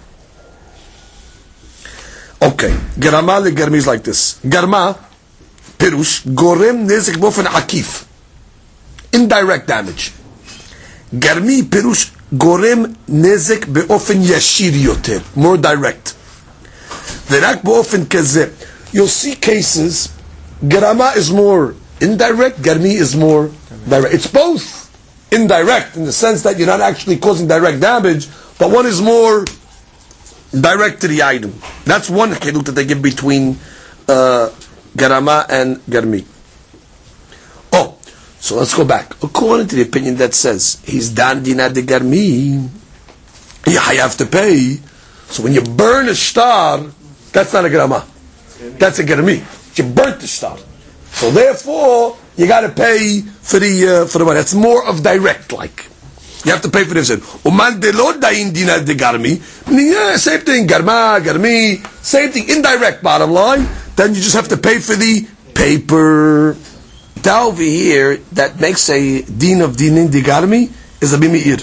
Okay, garma le garmi is like this. Garma, pirush, gorem nezik bofen akif. Indirect damage. Garmi, pirush, גורם נזק באופן ישיר יותר, more direct. ורק באופן כזה. You'll see cases, גרמה is more indirect, גרמי is more direct. It's both indirect in the sense that you're not actually causing direct damage, but one is more direct to the item. That's one chiluk that they give between uh, garama and garmi. Oh, so let's go back. According to the opinion that says he's dan dina de garmi, you have to pay. So when you burn a star, that's not a garama. That's a garmi. You burnt the star. So therefore, you got to pay for the uh, for the money. That's more of direct, like you have to pay for this. Uman de lo dain dina de garmi. Yeah, same thing. Garma, garmi, same thing. Indirect. Bottom line. Then you just have to pay for the paper. That over here that makes a din of dinin de garmi is a bimeir.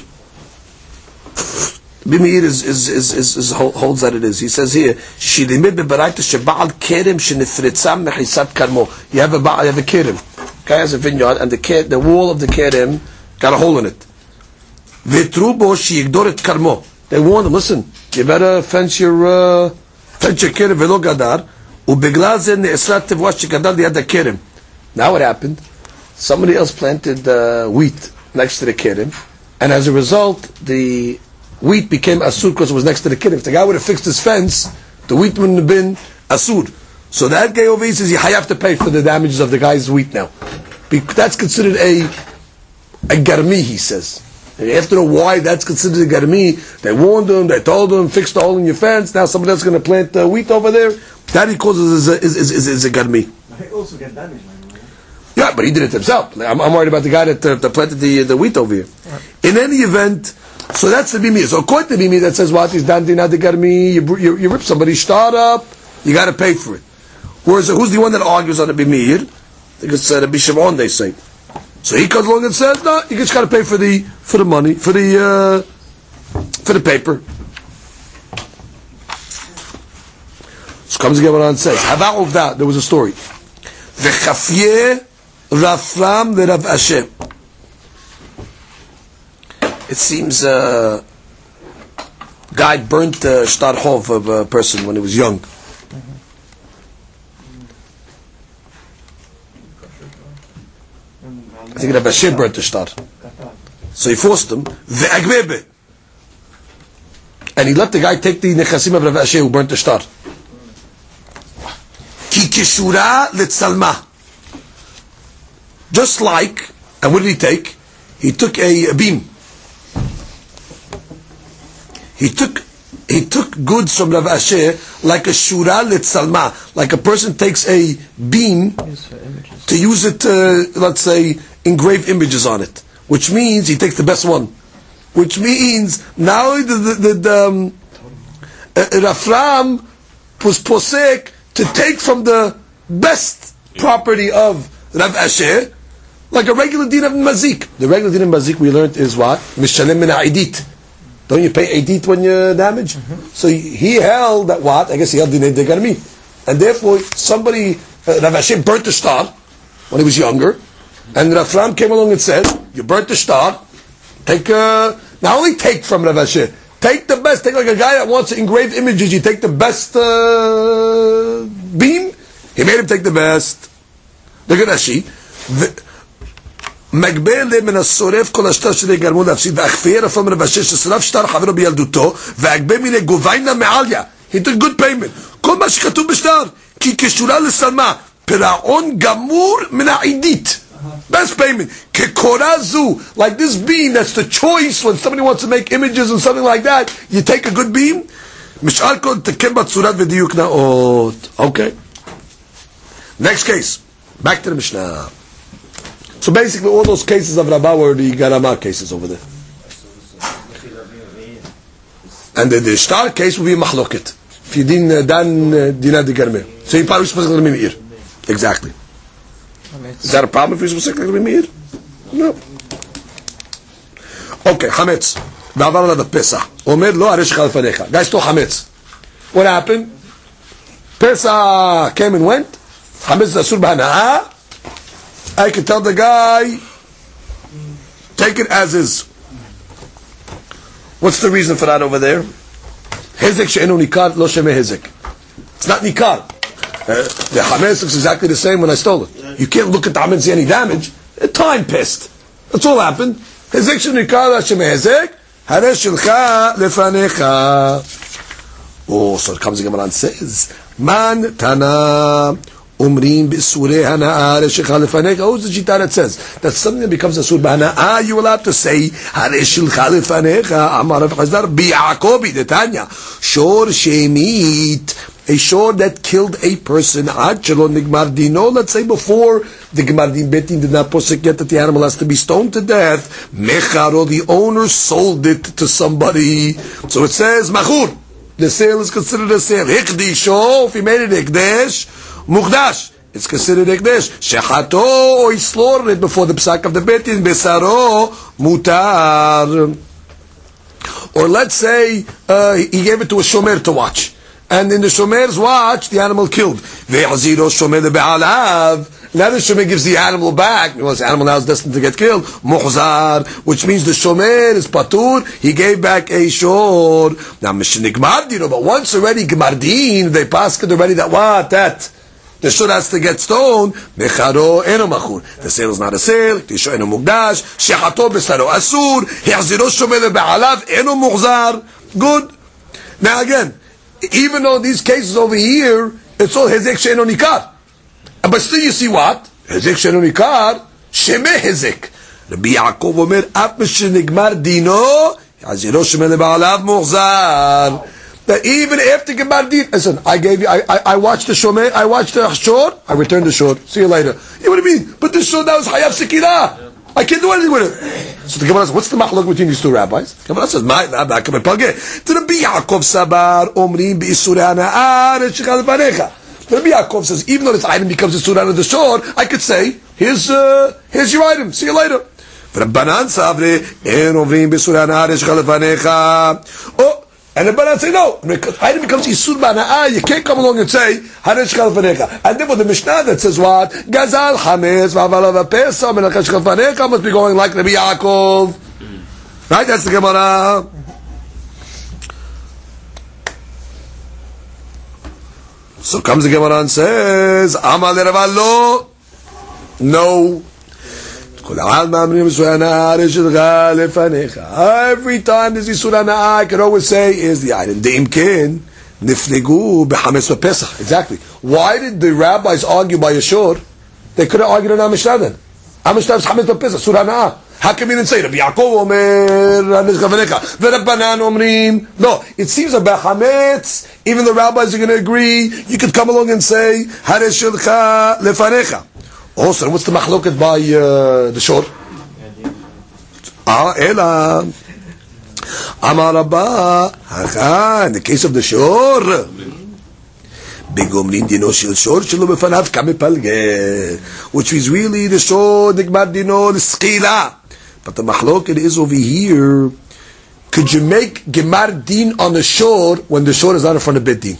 Bimeir is is is is, is holds that it is. He says here, shilimid bebarayta shebaal kerem shenifritzam mechisat karmo. You have a you have a kerem. Guy has a vineyard, and the ker, the wall of the kerem got a hole in it. Vitrubo sheyigdoret karmo. They warned him, listen, you better fence your uh, fence your kerem velo gadar. Ubeglal ze ne'esrat tevuah shegadal liyad kerem. Now what happened? Somebody else planted uh, wheat next to the kerem, and as a result, the wheat became asur because it was next to the kerem. If the guy would have fixed his fence, the wheat wouldn't have been asur. So that guy over here says you have to pay for the damages of the guy's wheat now. That's considered a a garmi, he says. And you have to know why that's considered a garmi. They warned him, they told him, fix the hole in your fence, now somebody else is going to plant uh, wheat over there. That he calls is a, is, is, is, is a garmi. He also get damaged. Yeah, but he did it himself. I'm, I'm worried about the guy that, uh, that planted the, the wheat over here. Right. In any event, so that's the bimi. So according to the bimi that says what is dan dina de garmi, you, you, you rip somebody's start up, you got to pay for it. Whereas who's the one that argues on the bimi? I think it's uh, the Bishimon, they say. So he comes along and says, no, you just got to pay for the for the money, for the uh, for the paper. So comes again and says, how about that? There was a story. V'chafye Rafram the Rav Asher. It seems uh, guy burnt the shtar hov of a person when he was young. I think Rav Asher burnt the shtar. So he forced him, Ve'agbebe. And he let the guy take the nechasim of Rav Asher who burnt the shtar. Ki kishura letzalma. Just like, and what did he take? He took a, a beam. He took he took goods from Rav Asher like a shura letzalma, like a person takes a beam to use it to, let's say, engrave images on it, which means he takes the best one, which means now the the, the, the um, uh, Rafram was posek to take from the best property of Rav Asher, like a regular din of mazik. The regular din of mazik we learned is what? Mishalem min ha'idit. Don't you pay edit when you're damaged? Mm-hmm. So he held that what? I guess he held the name de garmi. And therefore somebody, uh, Rav Asher burnt the shtar when he was younger, and Rafram came along and said, you burnt the shtar, take, uh, not only take from Rav Asher, take the best, take like a guy that wants to engrave images, you take the best uh, beam, he made him take the best. Look at Rashi. מגבל מן השורף כל השטר שלי גרמו להפסיד ואחפיה רפם רב אשר ששרף שטר חברו בילדותו ואגבה מיני גוביינה מעליה. He took good payment. כל מה שכתוב בשטר כי כשורה לסלמה פירעון גמור מן העידית. Best payment. כקורה זו, like this beam, that's the choice when somebody wants to make images and something like that, you take a good beam, משאר כל תקן בצורת ודיוק נאות. Okay. Next case. Back to the Mishnah. So basically all those cases of Rabbah were the Garama cases over there. And the, the star case will be Mahloket. If you didn't dan Dina de Garme. So you probably supposed to be Meir. Exactly. Is that a problem if you're supposed to be Meir? No. Okay, Hametz. Ba'avar the Pesach. Omer lo aresh chal fanecha. Guys, to Hametz. What happened? Pesach came and went. Hametz asur b'hana'ah. I can tell the guy, take it as is. What's the reason for that over there? Hezek she'enu nikar lo shemeh hezek. It's not nikar. Uh, the hametz looks exactly the same when I stole it. You can't look at the hametz and see any damage. The time passed. That's all happened. Hezek she'enu nikar lo shemeh hezek. Haresh shilcha lefanecha. Oh, so it comes again and says, Man tana. Umrim b'surei hana'ah reshilcha lefanecha. Who's the jita that says that something that becomes a sur b'hana'ah, you're allowed to say reshilcha lefanecha. Amar Rav Chazdar bi'akobi detanya shor shemit, a shor that killed a person ad shelo nigmar dino. Let's say before the Gemar Din Betin did not posek yet that the animal has to be stoned to death. Mecharo, the owner sold it to somebody. So it says machur. The sale is considered a sale. Hikdisho, if he made it hikdesh. Mukhdash, it's considered ekdesh. Shechato, or he slaughtered it before the psak of the betin. Besaro, mutar. Or let's say uh, he gave it to a shomer to watch, and in the shomer's watch, the animal killed. Ve'aziro shomer be'alav. Now the shomer gives the animal back because the animal now is destined to get killed. Muhzar, which means the shomer is patur. He gave back a shor. Now mishneh gmardin, but once already gmardin, they passed already that what that. The shor has to get stoned. Mecharo eno machur. The sale is not a sale. Tisho eno mugdash. Shechato besaro asur. He'aziro shomer be'alav eno muhzar. Good. Now again, even though these cases over here, it's all hezek she'eno nikar. But still you see what? Hezek she'eno nikar, shemeh hezek. Rabbi Yaakov omer, af mishenigmar dino, haziro shemeh leba'alav muhzar. That even after Gemar Din, listen, I gave you, I, I, I watched the Shomeh, I watched the Shor, I returned the Shor. See you later. You know what I mean? But the Shor now is Hayav Sekirah. I can't do anything with it. So the Gemara says, what's the machlok between these two rabbis? The Gemara says, "My, I'm not coming to Rabbi Yaakov Sabar Omrim Beisurei Hana'ah Shechal Lefanecha." Rabbi Yaakov says, even though this item becomes a surah of the Shor, I could say, here's uh, here's your item. See you later. Rabbanan Savre En Omrim Beisurei Hana'ah Shechal Lefanecha. Oh. And the Banan say no, because item becomes Isur Bana'ah, you can't come along and say, Haresh Shechal Lefanecha. And then with the Mishnah that says what? Gazal Chametz, V'avalav Pesach, Menachal Shechal Lefanecha, must be going like Rabbi Yaakov. Right, that's the Gemara. So comes the Gemara and says, Amal Rav lo, no. Every time there's Isur Hana'ah, I can always say, is the item. De'imken, niflegu b'chametz b'pesach. Exactly. Why did the rabbis argue by Yeshur? They could have argued on Amishtav then. Amishtav is chametz b'pesach, Isur Hana'ah. How come you didn't say, Rabbi Yaakov omer, Haresh Shechal Lefanecha, v'Rabbanan omrim? No, it seems that b'chametz, even the rabbis are going to agree, you could come along and say, Haresh Shechal Lefanecha. Also, what's the machloket by uh, the shor? Ah, ela. Amar Rabba, hacha, in the case of the shor, begomrin dino shel shor shelo befanav kamepalge, which is really the shor nigmar dino l'skila. But the machloket is over here. Could you make gemar din on the shor when the shor is not in front of bet din?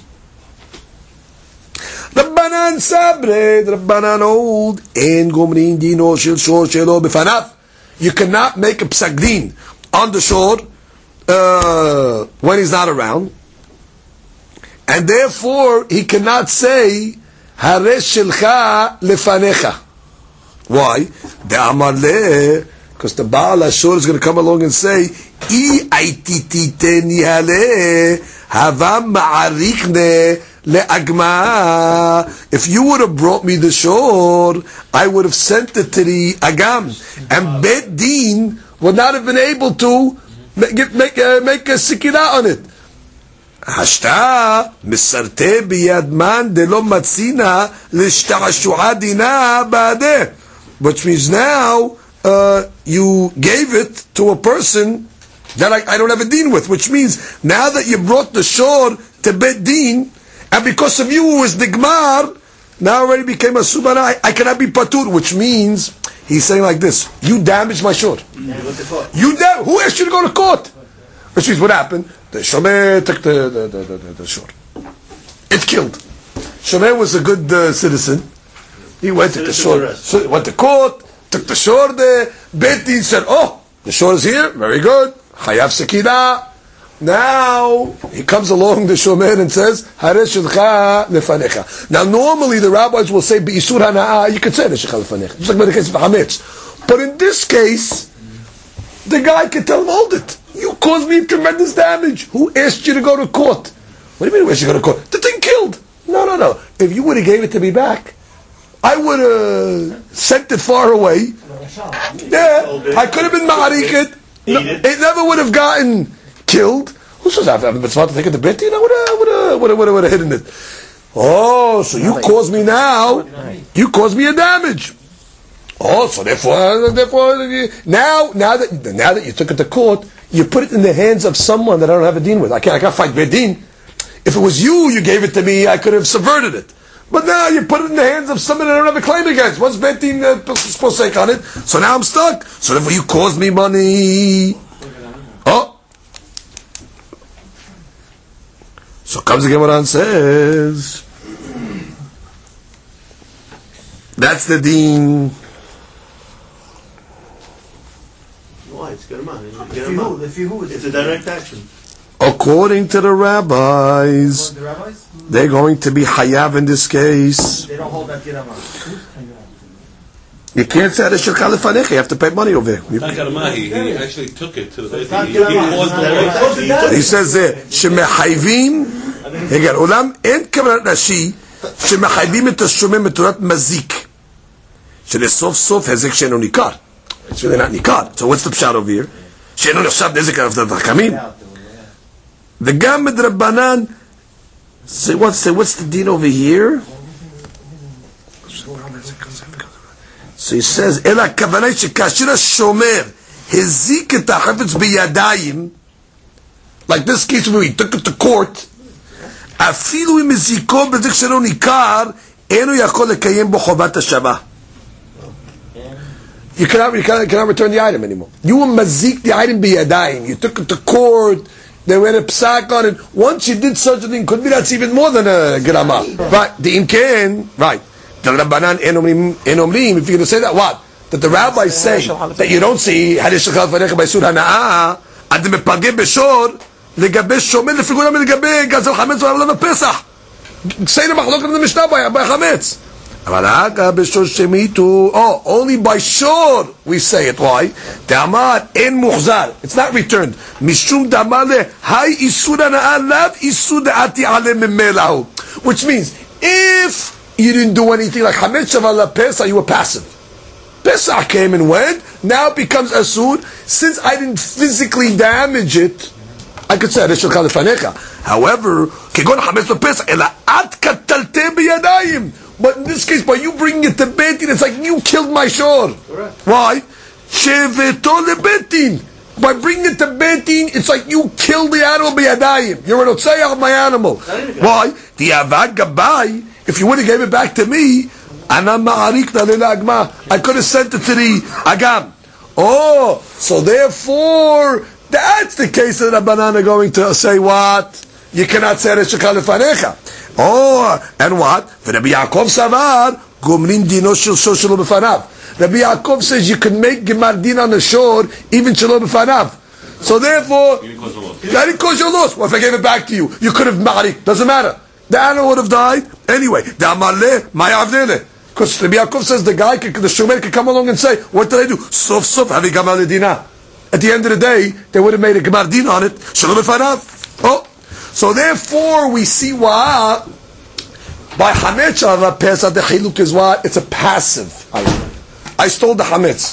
Rabbanan sabre, Rabbanan old, en gomrin dino shel shor shelo befanav. You cannot make a psak din on the shor uh, when he's not around, and therefore he cannot say Haresh Shelcha Lefanecha. Why? The Amar le, because the Baal Ashur is going to come along and say, I aitititeni hale havam ma'arikne. If you would have brought me the shor, I would have sent it to the agam, and Bet Din would not have been able to make make, uh, make a sikira on it. Hashta misarte biyadman de lo matzina l'shta'ashua dina ba'adeh, which means now uh, you gave it to a person that I, I don't have a din with, which means now that you brought the shor to Bet Din, and because of you, it was Nigmar, now already became a Subana, I, I cannot be Patur, which means, he's saying like this, you damaged my shor. You dam- Who asked you to go to court? Which means, what happened? The Shomeh took the, the, the, the, the, the shor. It killed. Shomeh was a good uh, citizen. He went to the shor, so went to court, took the shor there, Bet Din said, oh, the shor is here, very good, Hayav Sekirah. Now he comes along the shomer and says, Haresh Shechal Lefanecha. Now normally the rabbis will say, B'isur Hana'ah, you could say Haresh Shechal Lefanecha, just like in the case of Hametz. But in this case, the guy can tell him, hold it. You caused me tremendous damage. Who asked you to go to court? What do you mean who asked you to go to court? The thing killed. No, no, no. If you would have gave it to me back, I would have sent it far away. Yeah, I could have been ma'arik it. No, it never would have gotten killed. Who says I have the mitzvah to take it to Bet Din? I would have, would have, would have, would have, would have hidden it. Oh, so you caused me now. You caused me a damage. Oh, so therefore, therefore, now, now that now that you took it to court, you put it in the hands of someone that I don't have a din with. I can't, I can't fight Bet Din. If it was you, you gave it to me, I could have subverted it. But now you put it in the hands of someone that I don't have a claim against. What's Bet Din uh, supposed to take on it? So now I'm stuck. So therefore, you caused me money. Oh. So comes the Gemara and says, that's the deen. Why? It's German. It's a direct action. According to the rabbis, the rabbis? they're going to be hayav in this case. They don't hold that German. You can't say that Shechal Lefanecha. You have to pay money over here. He actually took it to the He says there, Shemechayvim, again, Olam en kavanat Rashi, Shemechayvim et hashomeh metorat mazik, שלסוף סוף הזק שאינו ניכר. It's really not nikar. So what's the pshat over here? She'enu nechshav nezek of the Chachamim. The Gam Rabbanan. Say what's say what's the din over here? So he says, "Ela kavanai shekashira shomer hezik et hafetz biyadayim." Like this case where he took it to court. Afilu im ziko bezik shelo nikar enu yakol lekayem bo chovat hashava. You cannot, you cannot, cannot return the item anymore. You were mazik the item biyadayim. You took it to court. They went a psak on it. Once you did such a thing, could be that's even more than a grama. Right? The imken, right? The Rabbanan enomrim enomrim. If you're going to say that, what? That the rabbis say that you don't see hadish shachal fanecha by sur hanaa ad mepageh beshor legabe shomer lefiguram legabe gazel chametz v'alav pesach. Say the machlok in the Mishnah by by chametz. Oh, only by shor we say it. Why? Damar en muhzar. It's not returned. Mishum damar le hay isur hanaa lav isur de'ati alem melahu. Which means if you didn't do anything like Hametz Shavala Pesach, you were passive. Pesach came and went, now it becomes Asur. Since I didn't physically damage it, I could say, however, but in this case, by you bringing it to Betin, it's like you killed my shor. Why? By bringing it to Betin, it's like you killed the animal b'yadayim. You're an otzayach of my animal. Why? The avad gabai. If you would have gave it back to me, I could have sent it to the agam. Oh, so therefore, that's the case that Rabbanan are going to say what? You cannot say Reshachal Lefanecha. Oh, and what? Rabbi Yaakov Savar, Gomrin Dino Shil Shor Shelo B'fanav. Rabbi Yaakov says you can make Gemar Din on the shore, even Shelo B'fanav. So therefore, that it caused your loss. Well, if I gave it back to you, you could have Ma'arik. Doesn't matter. The animal would have died anyway. Because Rabbi Yaakov says the guy, the shomer, could come along and say, "What did I do?" Sof sof havi gamal ledina. At the end of the day, they would have made a gemar din on it. Shalom b'fanav. Oh, so therefore we see what by hametz of pesach the chiluk is what? It's a passive item. I stole the hametz.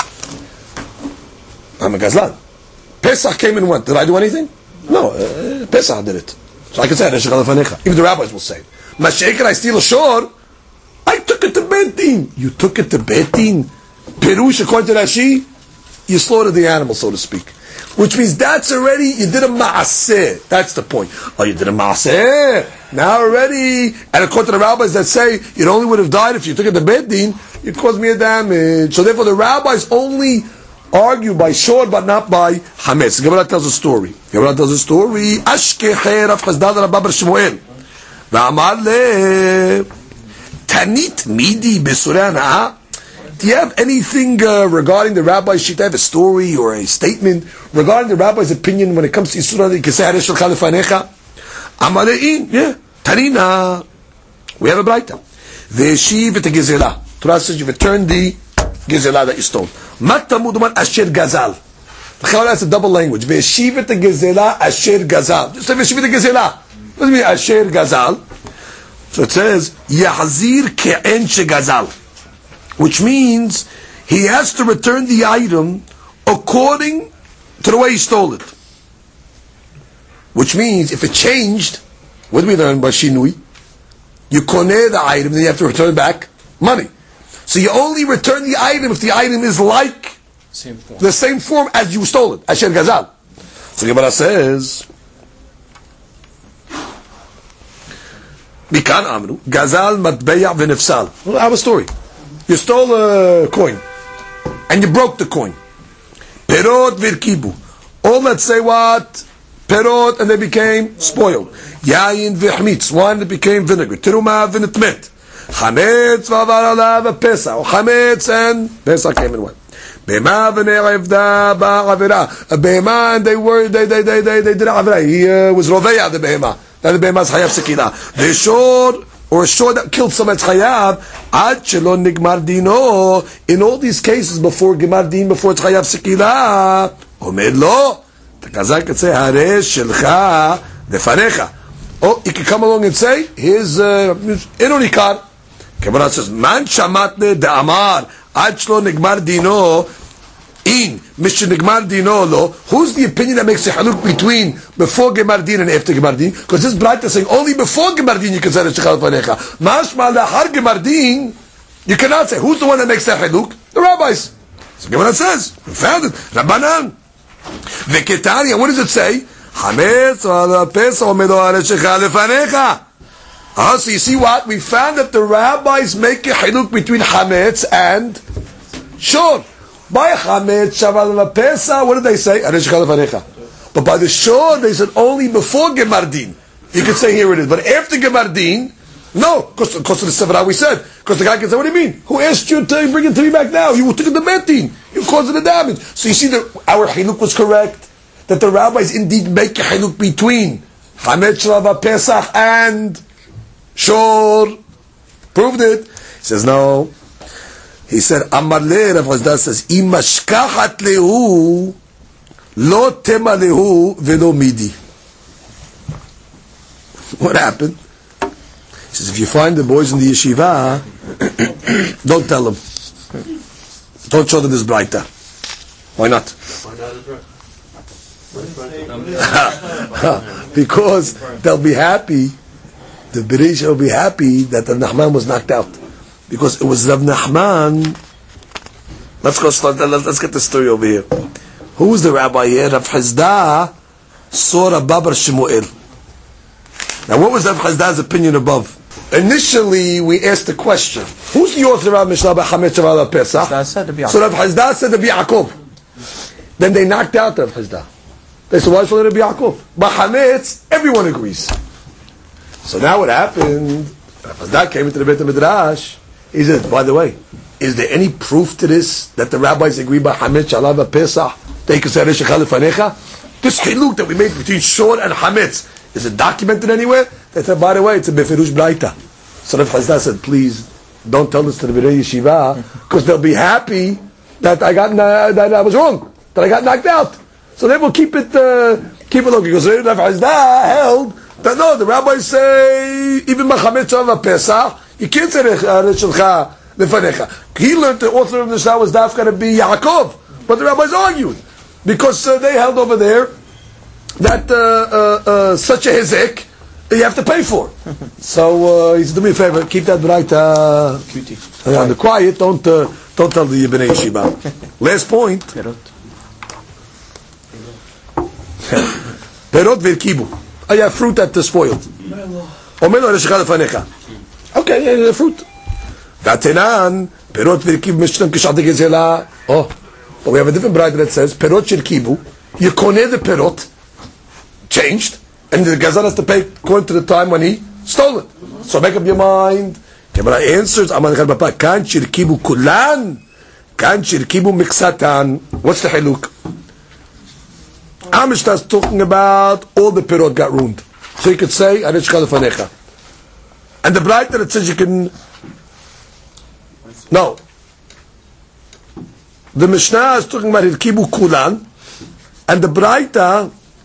I'm a gazlan. Pesach came and went. Did I do anything? No. Uh, Pesach did it. So I can say even the rabbis will say, "Masheker, I steal a shor. I took it to Betin. You took it to Betin. Perush, according to Rashi, you slaughtered the animal, so to speak. Which means that's already you did a maaseh. That's the point. Oh, you did a maaseh. Now already, and according to the rabbis that say it only would have died if you took it to Betin, you caused me a damage. So therefore, the rabbis only argue by shor, but not by hametz. The Gemara tells a story. The Gemara tells a story. Ashkehe Rav Chazdad Rabba Bar Shmuel. V'amar le tanit midi b'surei hanaa. Do you have anything uh, regarding the rabbi's shita? Have a story or a statement regarding the rabbi's opinion when it comes to Yisura? You can say Harish Shel Chalifanecha. Amar le'in. Yeah. Tanina. We have a braita. Ve'eshiv et gezela. Torah says you return the gezela that you stole. Matamud man asher gazal. That's a double language. Ve'eshivet gezela asher gazal. Just say ve'eshivet gezela. What does it mean asher gazal? So it says yahzir ke'en shegazal, which means he has to return the item according to the way he stole it. Which means if it changed, what do we learn by shinui? You koneh the item, then you have to return back money. So you only return the item if the item is like same form. the same form as you stole it. Asher Gazal. So Gemara says, Mikan Amru, Gazal matbeya v'nefsal. Well, I have a story. You stole a coin, and you broke the coin. Perot v'irkibu. All let's say what? Perot, and they became spoiled. Yayin v'chmitz. One that became vinegar. Teruma v'nitmet. Chametz v'avar alav Pesach. Chametz and Pesach came and went. Behema v'ne'evda ba'avera. A behema, and they were they they they they, they did avera. He uh, was roveya the behema. Now the behema is chayav sekila. The shor or a shor that killed someone chayav ad shelo nigmar dino. In all these cases, before gemar din, before it's chayav sekila, omed lo. The Kazak could say haresh shelcha defanecha. Oh, he could come along and say his enonikar. Gemara says, man shamatne de amar ad shlo nigmar dino. In Mishnah Gemar Dino lo, who's the opinion that makes a haluk between before Gemar Din and after Gemar Din? Because this bright is saying only before Gemar Din you can say Shechal Fanecha. Mashma lahar Gemar Din, you cannot say. Who's the one that makes that haluk? The rabbis. So Gemara says, we found it. Rabbanan. Veketania, what does it say? Hametz ala pesa omedo ala Shechal Fanecha. Ah, so you see what? We found that the rabbis make a haluk between Hametz and Shor. By Chametz, Shaval Pesa, what did they say? But by the Shor, they said only before Gemardin. You could say here it is. But after Gemardin, no. Because of the Sevra we said. Because the guy can say, what do you mean? Who asked you to bring it to me back now? You took the betting. You caused the damage. So you see that our Hiluk was correct. That the rabbis indeed make a Hiluk between Chametz, Shaval Pesach and Shor. Proved it. He says, no. He said, Amar le, Rav Chazda says, Imashkachat lehu, lo tema lehu, velo midi. What happened? He says, if you find the boys in the yeshiva, don't tell them. Don't show them this brighter. Why not? Because they'll be happy, the Bereisha will be happy that the Nahman was knocked out. Because it was Rav Nachman. Let's go start. Let's, let's get the story over here. Who was the rabbi here? Rav Chazda saw Rav Babar Shemuel. Now, what was Rav Chazda's opinion above? Initially, we asked the question: who's the author of Mishnah B'Chametz Shaval Pesach? So Rav Chazda said Rabbi Yaakov. Then they knocked out Rav Chazda. They said, "Why should Rabbi Yaakov?" B'Chametz, everyone agrees. So now what happened? Rav Chazda came into the Beit Midrash. He said, by the way, is there any proof to this that the rabbis agree by Hametz Shalav Pesach? They can say Shechal Fanecha. This chiluk that we made between Shor and Hametz, is it documented anywhere? They said, by the way, it's a Befirush Braita. So Rav Chazda said, please don't tell this to the Bnei Yeshiva, because they'll be happy that I got uh, that I was wrong, that I got knocked out. So they will keep it uh, keep it low, because Rav Chazda held that no, the rabbis say even by Hametz Shalav Pesach. You can't say Rechelcha Lefanecha. He learned the author of the Mishnah was dafka to be Yaakov, but the rabbis argued because uh, they held over there that uh, uh, uh, such a hezek you have to pay for. So uh, he said, "Do me a favor, keep that bright uh, on the quiet. Don't uh, don't tell the Bnei Yeshiva." Last point. Perot v'kibu. I have fruit that is spoiled. Omelo Rechelcha Lefanecha. Okay, yeah, the fruit. V'atenan, perot v'irkibu mishlam kishat gezela. Oh, but we have a different bride that says, perot shirkibu, you koneh the perot, changed, and the gazal has to pay according to the time when he stole it. So make up your mind. Gemara answers, Aman Echad Bapa, kan shirkibu kulan, kan shirkibu miksatan. What's the haluk? Amish is talking about all the perot got ruined. So you could say, Arech Shechal Fanecha. And the brighter that says you can, no. The Mishnah is talking about Hirkibu Kulan, and the brighter,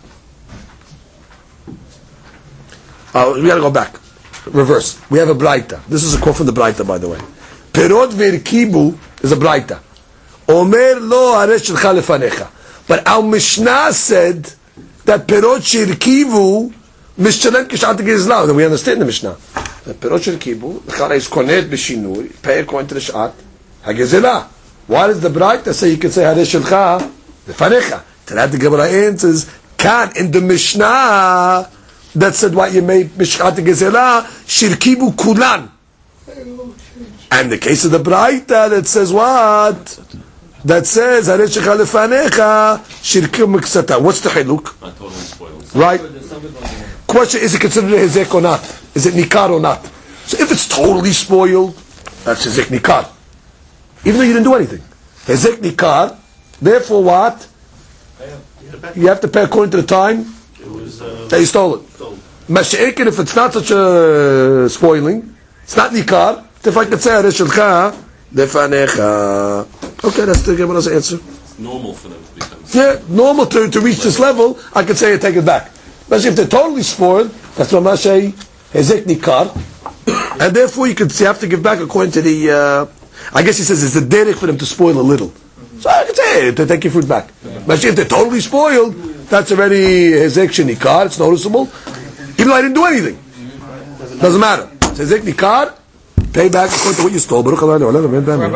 oh, we gotta go back, reverse. We have a brighter. This is a quote from the brighter, by the way. Perot v'Hirkibu is a brighter. Omer lo Haresh Shilcha Lefanecha. But our Mishnah said that Perot Shirkivu Mishchalem Kishat Gizla. Then we understand the Mishnah. Perot Shirkibu, the Chara is Konet B'Shinui, pay according to the Shat, HaGezela. Why does the Braita say you can say Haresh Shilcha Lefanecha? To that the Gemara answers, can in the Mishnah that said what you made Mishchat Gezela, Shirkibu Kulan. And the case of the Braita that says what? That says Haresh Shilcha Lefanecha, Shirkibu Miksata. What's the Hiluk? Right? Question, is it considered a hezek or not? Is it nikar or not? So if it's totally spoiled, that's hezek nikar. Even though you didn't do anything. Hezek nikar, therefore what? You have to pay according to the time it was, uh, that you stole it. Masha'ekin, if it's not such a spoiling, it's not nikar, if I could say Haresh Shilcha Lefanecha. Okay, that's the Gemara's answer. It's normal for them to become. Yeah, normal to, to reach this level, I could say I take it back. Especially if they're totally spoiled, that's Mamashay Hezek Nikar. And therefore you could you have to give back according to the uh, I guess he says it's a derek for them to spoil a little. So I could say Yeah, to take your fruit back. But if they're totally spoiled, that's already hezek shenikar. It's noticeable, even though I didn't do anything. Doesn't matter. It's hezek nikar. Pay back according to what you stole. Baruch Adonai.